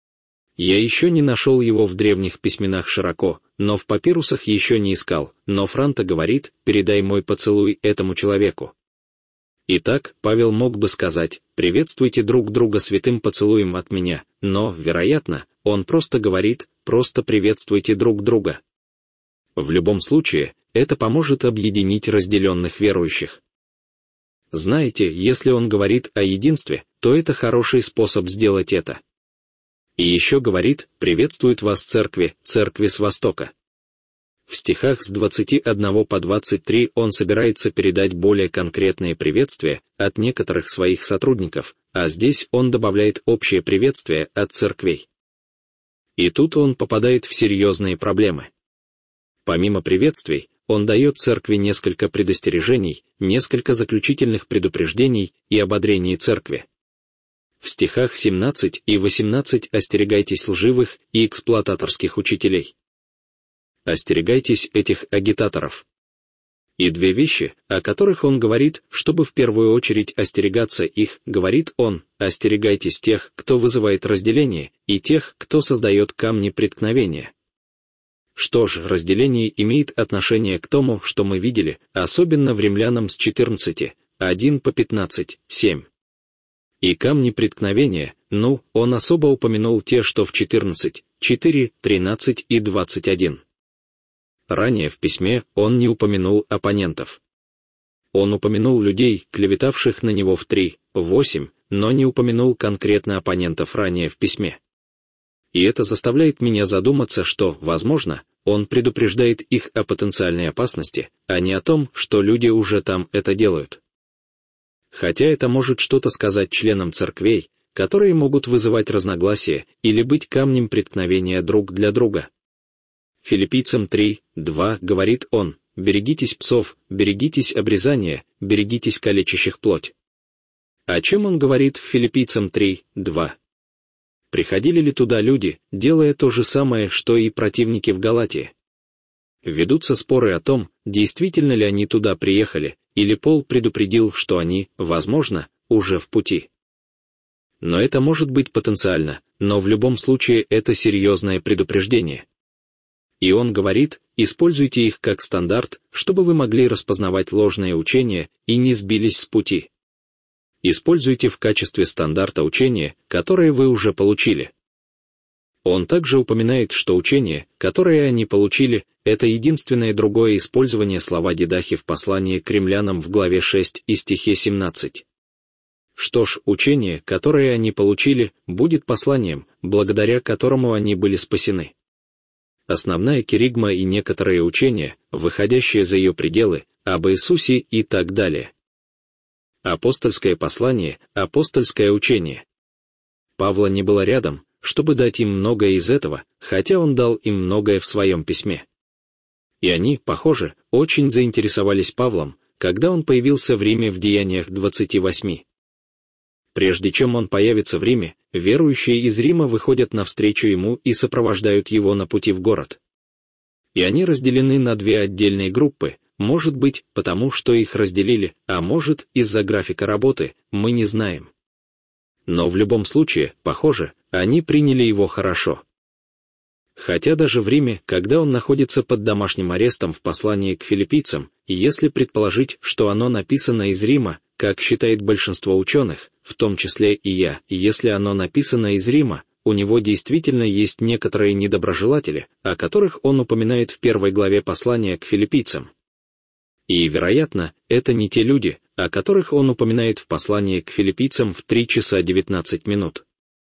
Я еще не нашел его в древних письменах широко, но в папирусах еще не искал, но Франта говорит: «Передай мой поцелуй этому человеку». Итак, Павел мог бы сказать: «Приветствуйте друг друга святым поцелуем от меня», но, вероятно, он просто говорит: «Просто приветствуйте друг друга». В любом случае, это поможет объединить разделенных верующих. Знаете, если он говорит о единстве, то это хороший способ сделать это. И еще говорит: «Приветствует вас церкви с Востока». В стихах с 21 по 23 он собирается передать более конкретные приветствия от некоторых своих сотрудников, а здесь он добавляет общее приветствие от церквей. И тут он попадает в серьезные проблемы. Помимо приветствий, он дает церкви несколько предостережений, несколько заключительных предупреждений и ободрений церкви. В стихах 17 и 18 остерегайтесь лживых и эксплуататорских учителей. Остерегайтесь этих агитаторов. И две вещи, о которых он говорит, чтобы в первую очередь остерегаться их, говорит он: остерегайтесь тех, кто вызывает разделение, и тех, кто создает камни преткновения. Что ж, разделение имеет отношение к тому, что мы видели, особенно в Римлянам с 14, 1 по 15, 7. И камни преткновения, он особо упомянул те, что в 14, 4, 13 и 21. Ранее в письме он не упомянул оппонентов. Он упомянул людей, клеветавших на него в 3, 8, но не упомянул конкретно оппонентов ранее в письме. И это заставляет меня задуматься, что, возможно, он предупреждает их о потенциальной опасности, а не о том, что люди уже там это делают. Хотя это может что-то сказать членам церквей, которые могут вызывать разногласия или быть камнем преткновения друг для друга. Филиппийцам 3, 2 говорит он: «Берегитесь псов, берегитесь обрезания, берегитесь калечащих плоть». О чем он говорит в Филиппийцам 3, 2? Приходили ли туда люди, делая то же самое, что и противники в Галатии? Ведутся споры о том, действительно ли они туда приехали, или Пол предупредил, что они, возможно, уже в пути. Но это может быть потенциально, но в любом случае это серьезное предупреждение. И он говорит: используйте их как стандарт, чтобы вы могли распознавать ложные учения и не сбились с пути. Используйте в качестве стандарта учения, которое вы уже получили. Он также упоминает, что учение, которое они получили, это единственное другое использование слова Дидахи в послании к римлянам в главе 6 и стихе 17. Что ж, учение, которое они получили, будет посланием, благодаря которому они были спасены. Основная киригма и некоторые учения, выходящие за ее пределы, об Иисусе и так далее. Апостольское послание, апостольское учение. Павла не было рядом, чтобы дать им многое из этого, хотя он дал им многое в своем письме. И они, похоже, очень заинтересовались Павлом, когда он появился в Риме в Деяниях 28. Прежде чем он появится в Риме, верующие из Рима выходят навстречу ему и сопровождают его на пути в город. И они разделены на две отдельные группы, может быть, потому что их разделили, а может, из-за графика работы, мы не знаем. Но в любом случае, похоже, они приняли его хорошо. Хотя даже в Риме, когда он находится под домашним арестом в послании к филиппийцам, и если предположить, что оно написано из Рима, как считает большинство ученых, в том числе и я, и если оно написано из Рима, у него действительно есть некоторые недоброжелатели, о которых он упоминает в 1 главе послания к филиппийцам. И, вероятно, это не те люди, о которых он упоминает в послании к филиппийцам в 3 часа 19 минут.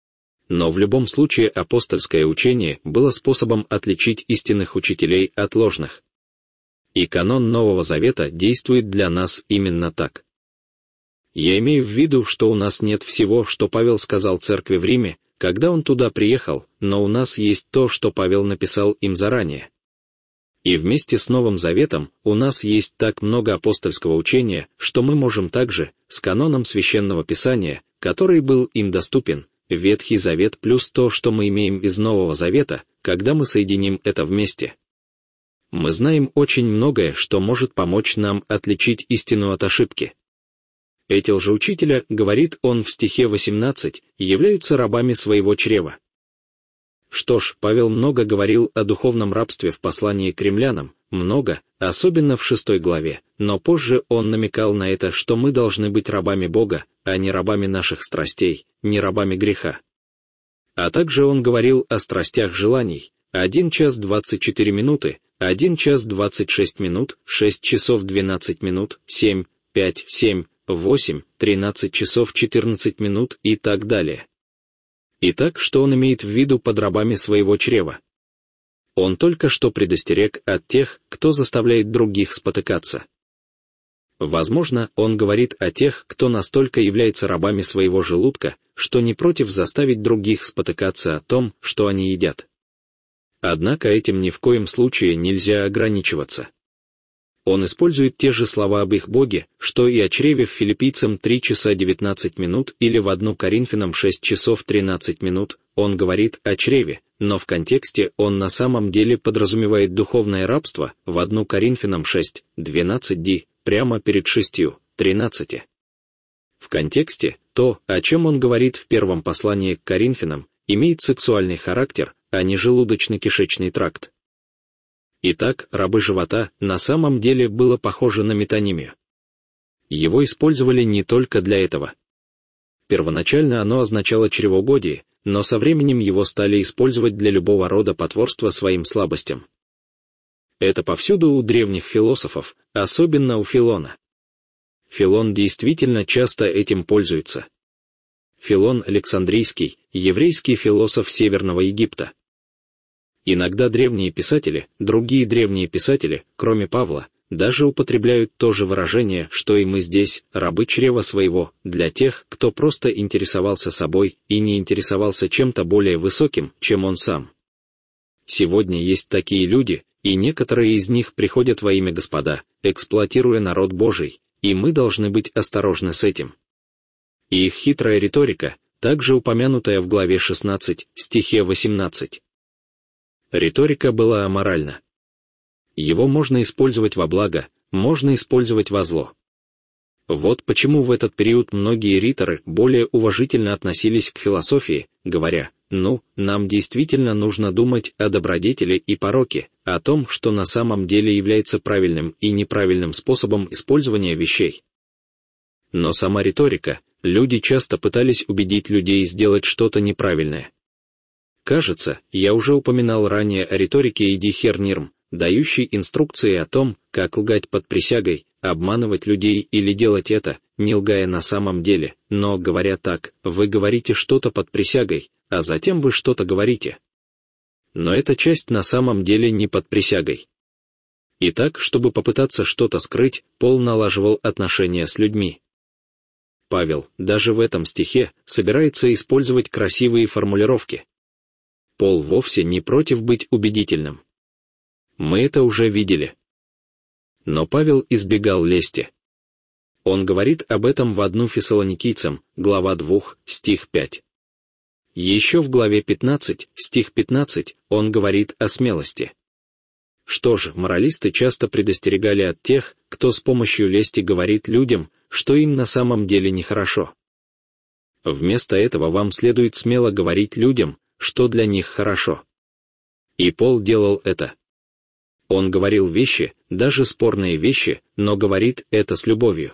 Но в любом случае апостольское учение было способом отличить истинных учителей от ложных. И канон Нового Завета действует для нас именно так. Я имею в виду, что у нас нет всего, что Павел сказал церкви в Риме, когда он туда приехал, но у нас есть то, что Павел написал им заранее. И вместе с Новым Заветом у нас есть так много апостольского учения, что мы можем также, с каноном Священного Писания, который был им доступен, Ветхий Завет плюс то, что мы имеем из Нового Завета, когда мы соединим это вместе. Мы знаем очень многое, что может помочь нам отличить истину от ошибки. Эти лжеучителя, говорит он в стихе 18, являются рабами своего чрева. Что ж, Павел много говорил о духовном рабстве в послании к римлянам, много, особенно в 6 главе, но позже он намекал на это, что мы должны быть рабами Бога, а не рабами наших страстей, не рабами греха. А также он говорил о страстях желаний, 1 час 24 минуты, 1 час 26 минут, 6 часов 12 минут, 7, 5, 7, 8, 13 часов 14 минут и так далее. Итак, что он имеет в виду под рабами своего чрева? Он только что предостерег от тех, кто заставляет других спотыкаться. Возможно, он говорит о тех, кто настолько является рабами своего желудка, что не против заставить других спотыкаться о том, что они едят. Однако этим ни в коем случае нельзя ограничиваться. Он использует те же слова об их Боге, что и о чреве в Филиппийцам 3 часа 19 минут или в 1 Коринфянам 6 часов 13 минут, он говорит о чреве, но в контексте он на самом деле подразумевает духовное рабство в 1 Коринфянам 6, 12 д, прямо перед 6, 13. В контексте, то, о чем он говорит в первом послании к Коринфянам, имеет сексуальный характер, а не желудочно-кишечный тракт. Итак, рабы живота на самом деле было похоже на метонимию. Его использовали не только для этого. Первоначально оно означало чревоугодие, но со временем его стали использовать для любого рода потворства своим слабостям. Это повсюду у древних философов, особенно у Филона. Филон действительно часто этим пользуется. Филон Александрийский, еврейский философ Северного Египта. Иногда древние писатели, другие древние писатели, кроме Павла, даже употребляют то же выражение, что и мы здесь, рабы чрева своего, для тех, кто просто интересовался собой и не интересовался чем-то более высоким, чем он сам. Сегодня есть такие люди, и некоторые из них приходят во имя Господа, эксплуатируя народ Божий, и мы должны быть осторожны с этим. И их хитрая риторика, также упомянутая в главе 16, стихе 18. Риторика была аморальна. Его можно использовать во благо, можно использовать во зло. Вот почему в этот период многие риторы более уважительно относились к философии, говоря: нам действительно нужно думать о добродетели и пороке, о том, что на самом деле является правильным и неправильным способом использования вещей. Но сама риторика, люди часто пытались убедить людей сделать что-то неправильное. Кажется, я уже упоминал ранее о риторике Иди Хернирм, дающей инструкции о том, как лгать под присягой, обманывать людей или делать это, не лгая на самом деле, но говоря так: вы говорите что-то под присягой, а затем вы что-то говорите. Но эта часть на самом деле не под присягой. Итак, чтобы попытаться что-то скрыть, Пол налаживал отношения с людьми. Павел, даже в этом стихе, собирается использовать красивые формулировки. Пол вовсе не против быть убедительным. Мы это уже видели. Но Павел избегал лести. Он говорит об этом в 1 Фессалоникийцам, глава 2, стих 5. Еще в главе 15, стих 15, он говорит о смелости. Что ж, моралисты часто предостерегали от тех, кто с помощью лести говорит людям, что им на самом деле нехорошо. Вместо этого вам следует смело говорить людям, что для них хорошо. И Пол делал это. Он говорил вещи, даже спорные вещи, но говорит это с любовью.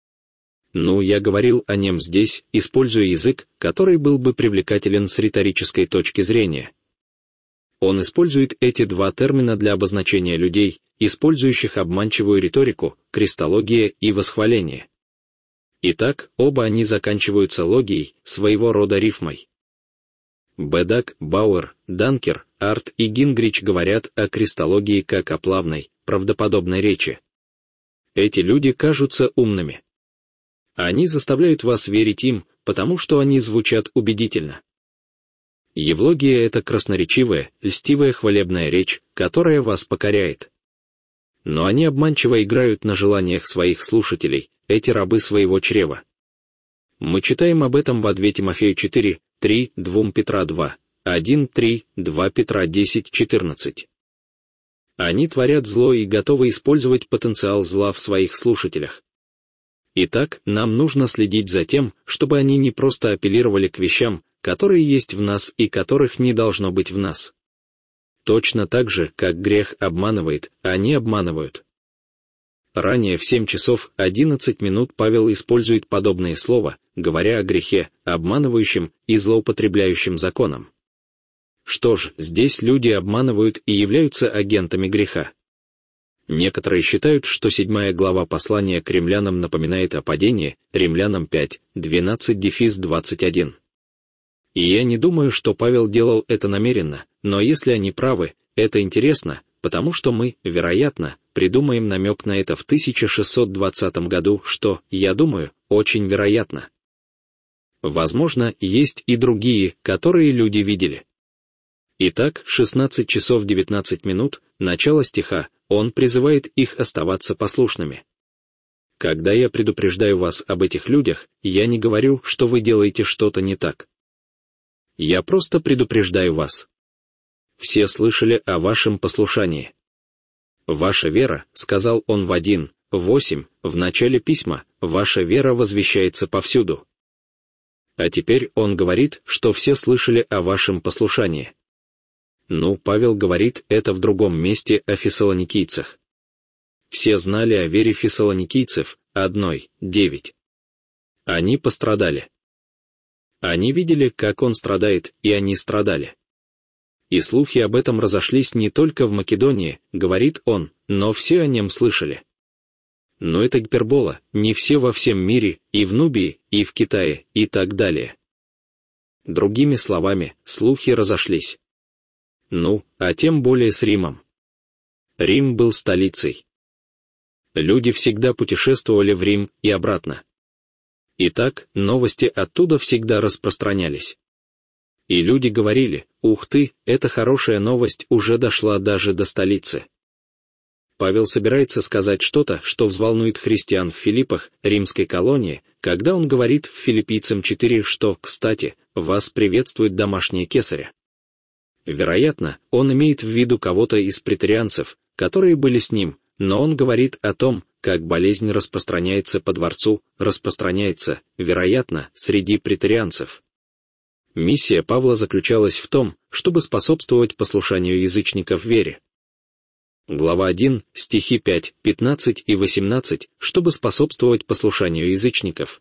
Я говорил о нем здесь, используя язык, который был бы привлекателен с риторической точки зрения. Он использует эти два термина для обозначения людей, использующих обманчивую риторику, крестология и восхваление. Итак, оба они заканчиваются логией, своего рода рифмой. Бедак, Бауэр, Данкер, Арт и Гингрич говорят о крестологии как о плавной, правдоподобной речи. Эти люди кажутся умными. Они заставляют вас верить им, потому что они звучат убедительно. Евлогия — это красноречивая, льстивая хвалебная речь, которая вас покоряет. Но они обманчиво играют на желаниях своих слушателей, эти рабы своего чрева. Мы читаем об этом во 2 Тимофею 4, 3, 2 Петра 2, 1, 3, 2 Петра 10, 14. Они творят зло и готовы использовать потенциал зла в своих слушателях. Итак, нам нужно следить за тем, чтобы они не просто апеллировали к вещам, которые есть в нас и которых не должно быть в нас. Точно так же, как грех обманывает, они обманывают. Ранее в 7 часов 11 минут Павел использует подобные слова, говоря о грехе, обманывающем и злоупотребляющем законом. Что ж, здесь люди обманывают и являются агентами греха. Некоторые считают, что 7 глава послания к римлянам напоминает о падении, Римлянам 5, 12-21. И я не думаю, что Павел делал это намеренно, но если они правы, это интересно, потому что мы, вероятно, придумаем намек на это в 1620 году, что, я думаю, очень вероятно. Возможно, есть и другие, которые люди видели. Итак, 16 часов 19 минут, начало стиха, он призывает их оставаться послушными. Когда я предупреждаю вас об этих людях, я не говорю, что вы делаете что-то не так. Я просто предупреждаю вас. Все слышали о вашем послушании. Ваша вера, сказал он в 1:8, в начале письма, ваша вера возвещается повсюду. А теперь он говорит, что все слышали о вашем послушании. Павел говорит это в другом месте о фессалоникийцах. Все знали о вере фессалоникийцев, 1:9. Они пострадали. Они видели, как он страдает, и они страдали. И слухи об этом разошлись не только в Македонии, говорит он, но все о нем слышали. Но это гипербола, не все во всем мире, и в Нубии, и в Китае, и так далее. Другими словами, слухи разошлись. А тем более с Римом. Рим был столицей. Люди всегда путешествовали в Рим и обратно. Итак, новости оттуда всегда распространялись. И люди говорили: «Ух ты, эта хорошая новость уже дошла даже до столицы». Павел собирается сказать что-то, что взволнует христиан в Филиппах, римской колонии, когда он говорит в Филиппийцам 4, что, кстати, вас приветствует домашние кесаря. Вероятно, он имеет в виду кого-то из преторианцев, которые были с ним, но он говорит о том, как болезнь распространяется по дворцу, распространяется, вероятно, среди преторианцев. Миссия Павла заключалась в том, чтобы способствовать послушанию язычников вере. Глава 1, стихи 5, 15 и 18, чтобы способствовать послушанию язычников.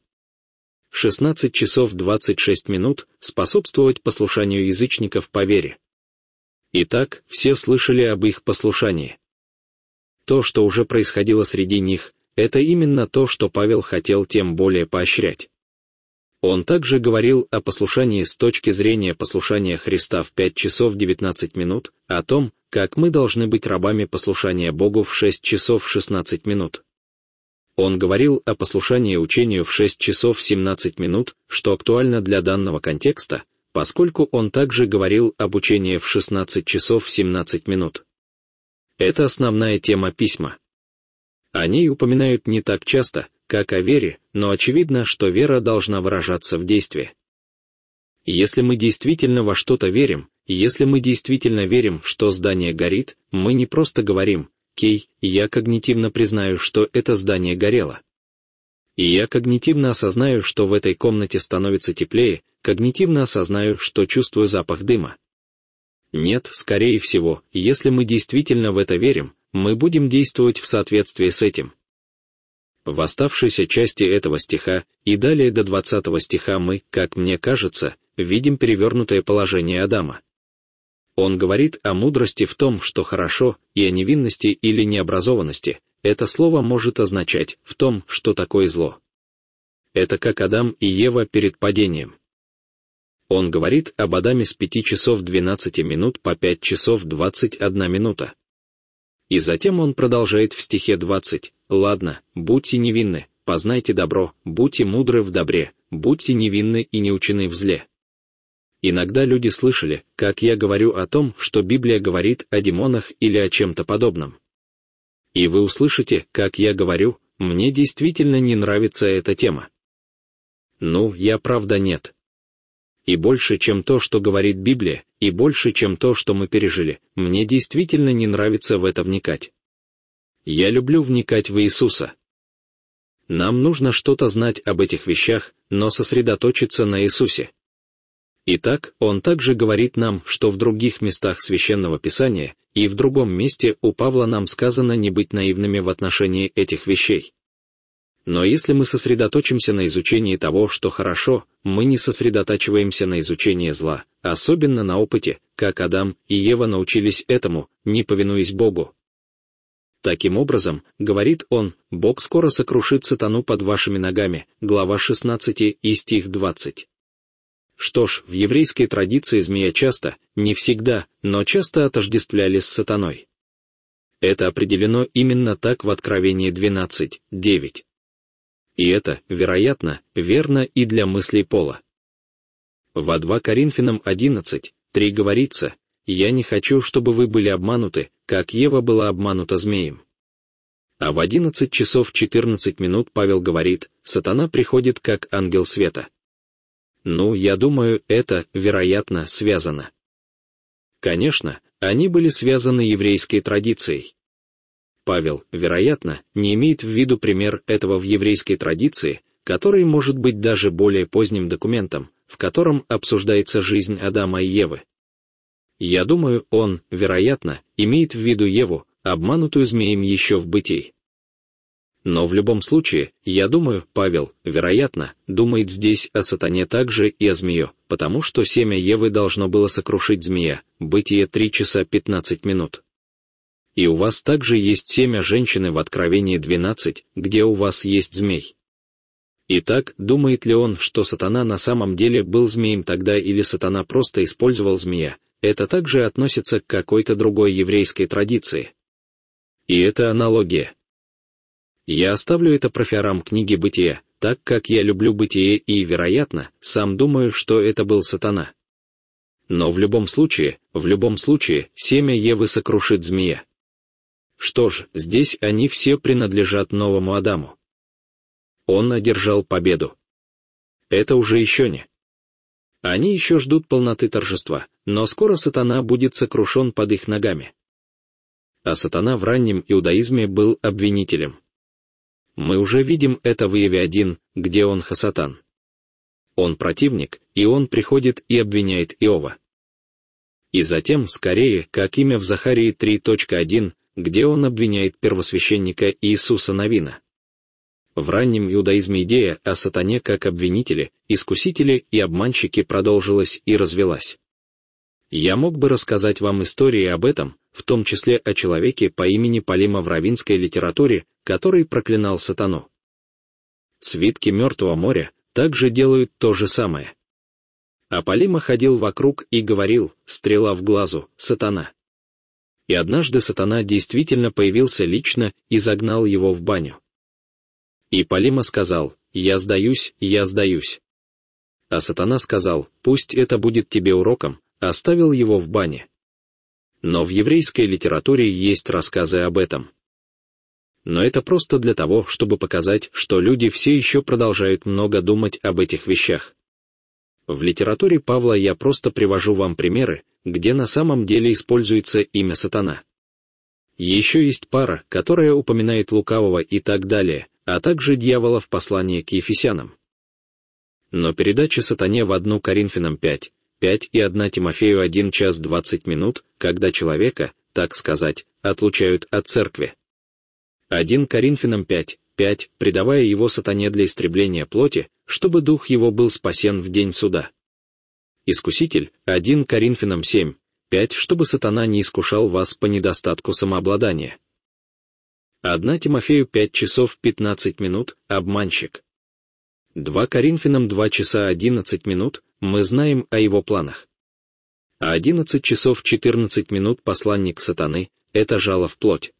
16 часов 26 минут, способствовать послушанию язычников по вере. Итак, все слышали об их послушании. То, что уже происходило среди них, это именно то, что Павел хотел тем более поощрять. Он также говорил о послушании с точки зрения послушания Христа в 5 часов 19 минут, о том, как мы должны быть рабами послушания Богу в 6 часов 16 минут. Он говорил о послушании учению в 6 часов 17 минут, что актуально для данного контекста, поскольку он также говорил об учении в 16 часов 17 минут. Это основная тема письма. О ней упоминают не так часто, как о вере, но очевидно, что вера должна выражаться в действии. Если мы действительно во что-то верим, если мы действительно верим, что здание горит, мы не просто говорим: «Кей, я когнитивно признаю, что это здание горело». И я когнитивно осознаю, что в этой комнате становится теплее, когнитивно осознаю, что чувствую запах дыма. Нет, скорее всего, если мы действительно в это верим, мы будем действовать в соответствии с этим. В оставшейся части этого стиха и далее до 20 стиха мы, как мне кажется, видим перевернутое положение Адама. Он говорит о мудрости в том, что хорошо, и о невинности или необразованности. Это слово может означать в том, что такое зло. Это как Адам и Ева перед падением. Он говорит об Адаме с 5 часов 12 минут по 5 часов 21 минута. И затем он продолжает в стихе 20: «Ладно, будьте невинны, познайте добро, будьте мудры в добре, будьте невинны и не учены в зле». Иногда люди слышали, как я говорю о том, что Библия говорит о демонах или о чем-то подобном. И вы услышите, как я говорю, мне действительно не нравится эта тема. Ну, я правда нет. И больше, чем то, что говорит Библия, и больше, чем то, что мы пережили, мне действительно не нравится в это вникать. Я люблю вникать в Иисуса. Нам нужно что-то знать об этих вещах, но сосредоточиться на Иисусе. Итак, он также говорит нам, что в других местах Священного Писания и в другом месте у Павла нам сказано не быть наивными в отношении этих вещей. Но если мы сосредоточимся на изучении того, что хорошо, мы не сосредотачиваемся на изучении зла, особенно на опыте, как Адам и Ева научились этому, не повинуясь Богу. Таким образом, говорит он, Бог скоро сокрушит сатану под вашими ногами, глава 16 и стих 20. Что ж, в еврейской традиции змея часто, не всегда, но часто отождествляли с сатаной. Это определено именно так в Откровении 12:9. И это, вероятно, верно и для мыслей Пола. Во 2 Коринфянам 11:3 говорится: «Я не хочу, чтобы вы были обмануты, как Ева была обманута змеем». А в 11 часов 14 минут Павел говорит: «Сатана приходит как ангел света». Ну, я думаю, это, вероятно, связано. Конечно, они были связаны еврейской традицией. Павел, вероятно, не имеет в виду пример этого в еврейской традиции, который может быть даже более поздним документом, в котором обсуждается жизнь Адама и Евы. Я думаю, он, вероятно, имеет в виду Еву, обманутую змеем еще в Бытии. Но в любом случае, я думаю, Павел, вероятно, думает здесь о сатане также и о змее, потому что семя Евы должно было сокрушить змея, Бытие 3 часа 15 минут. И у вас также есть семя женщины в Откровении 12, где у вас есть змей. Итак, думает ли он, что сатана на самом деле был змеем тогда или сатана просто использовал змея, это также относится к какой-то другой еврейской традиции. И это аналогия. Я оставлю это профиарам книги Бытия, так как я люблю Бытие и, вероятно, сам думаю, что это был сатана. Но в любом случае, семя Евы сокрушит змея. Что ж, здесь они все принадлежат новому Адаму. Он одержал победу. Это уже еще не. Они еще ждут полноты торжества, но скоро сатана будет сокрушен под их ногами. А сатана в раннем иудаизме был обвинителем. Мы уже видим это в Иове 1, где он Хасатан. Он противник, и он приходит и обвиняет Иова. И затем, скорее, как имя в Захарии 3.1, где он обвиняет первосвященника Иисуса Навина. В раннем иудаизме идея о сатане как обвинителе, искусителе и обманщике продолжилась и развелась. Я мог бы рассказать вам истории об этом, в том числе о человеке по имени Полима в раввинской литературе, который проклинал сатану. Свитки Мертвого моря также делают то же самое. А Полима ходил вокруг и говорил: «Стрела в глазу, сатана». И однажды сатана действительно появился лично и загнал его в баню. И Полима сказал: «Я сдаюсь, я сдаюсь». А сатана сказал: «Пусть это будет тебе уроком», оставил его в бане. Но в еврейской литературе есть рассказы об этом. Но это просто для того, чтобы показать, что люди все еще продолжают много думать об этих вещах. В литературе Павла я просто привожу вам примеры, где на самом деле используется имя сатана. Еще есть пара, которая упоминает лукавого и так далее, а также дьявола в послании к Ефесянам. Но передача сатане в 1 Коринфянам 5 и 1 Тимофею 1 час 20 минут, когда человека, так сказать, отлучают от церкви. 1 Коринфянам 5, предавая его сатане для истребления плоти, чтобы дух его был спасен в день суда. Искуситель, 1 Коринфянам 7, чтобы сатана не искушал вас по недостатку самообладания. 1 Тимофею 5 часов 15 минут, обманщик. 2 Коринфянам 2 часа 11 минут, мы знаем о его планах. А 11 часов 14 минут посланник сатаны — это жало в плоть.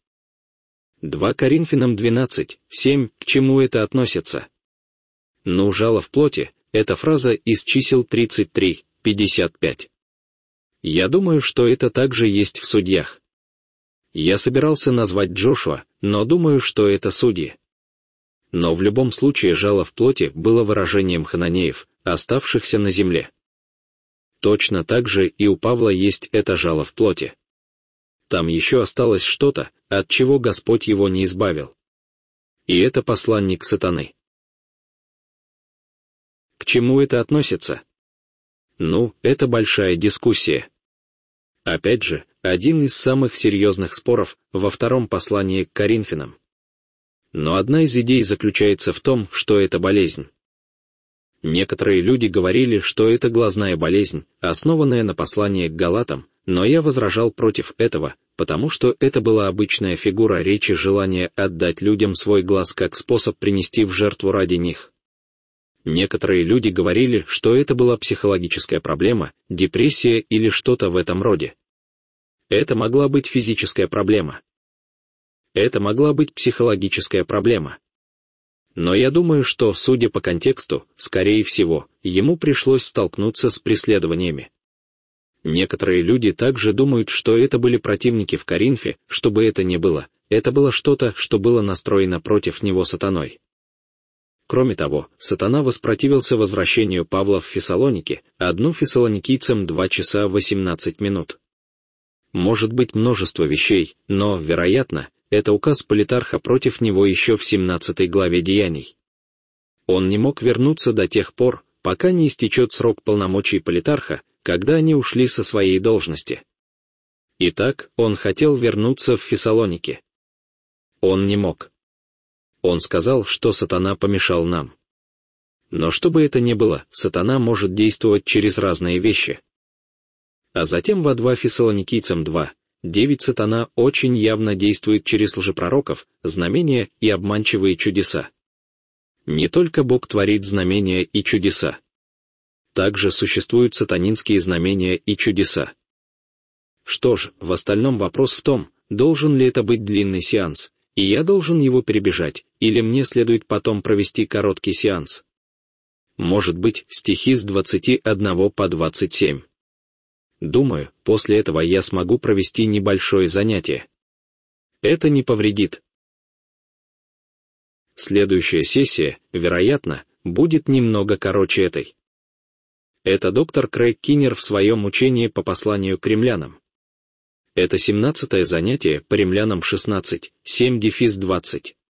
2 Коринфянам 12, к чему это относится? Ну, жало в плоти — это фраза из чисел 33, 55. Я думаю, что это также есть в судьях. Я собирался назвать Джошуа, но думаю, что это судьи. Но в любом случае жало в плоти было выражением хананеев, оставшихся на земле. Точно так же и у Павла есть это жало в плоти. Там еще осталось что-то, от чего Господь его не избавил. И это посланник сатаны. К чему это относится? Ну, это большая дискуссия. Опять же, один из самых серьезных споров во втором послании к Коринфянам. Но одна из идей заключается в том, что это болезнь. Некоторые люди говорили, что это глазная болезнь, основанная на послании к Галатам, но я возражал против этого, потому что это была обычная фигура речи желания отдать людям свой глаз как способ принести в жертву ради них. Некоторые люди говорили, что это была психологическая проблема, депрессия или что-то в этом роде. Это могла быть физическая проблема. Это могла быть психологическая проблема. Но я думаю, что, судя по контексту, скорее всего, ему пришлось столкнуться с преследованиями. Некоторые люди также думают, что это были противники в Коринфе, что бы это ни было, это было что-то, что было настроено против него сатаной. Кроме того, сатана воспротивился возвращению Павла в Фессалоники, 1 Фессалоникийцам 2 часа 18 минут. Может быть множество вещей, но, вероятно, это указ Политарха против него еще в 17 главе Деяний. Он не мог вернуться до тех пор, пока не истечет срок полномочий Политарха, когда они ушли со своей должности. Итак, он хотел вернуться в Фессалоники. Он не мог. Он сказал, что сатана помешал нам. Но что бы это ни было, сатана может действовать через разные вещи. А затем во 2 Фессалоникийцам 2:9 сатана очень явно действует через лжепророков, знамения и обманчивые чудеса. Не только Бог творит знамения и чудеса. Также существуют сатанинские знамения и чудеса. Что ж, в остальном вопрос в том, должен ли это быть длинный сеанс, и я должен его перебежать, или мне следует потом провести короткий сеанс. Может быть, стихи с 21 по 27. Думаю, после этого я смогу провести небольшое занятие. Это не повредит. Следующая сессия, вероятно, будет немного короче этой. Это доктор Крейг Киннер в своем учении по посланию к римлянам. Это 17-е занятие по римлянам 16, 7-20.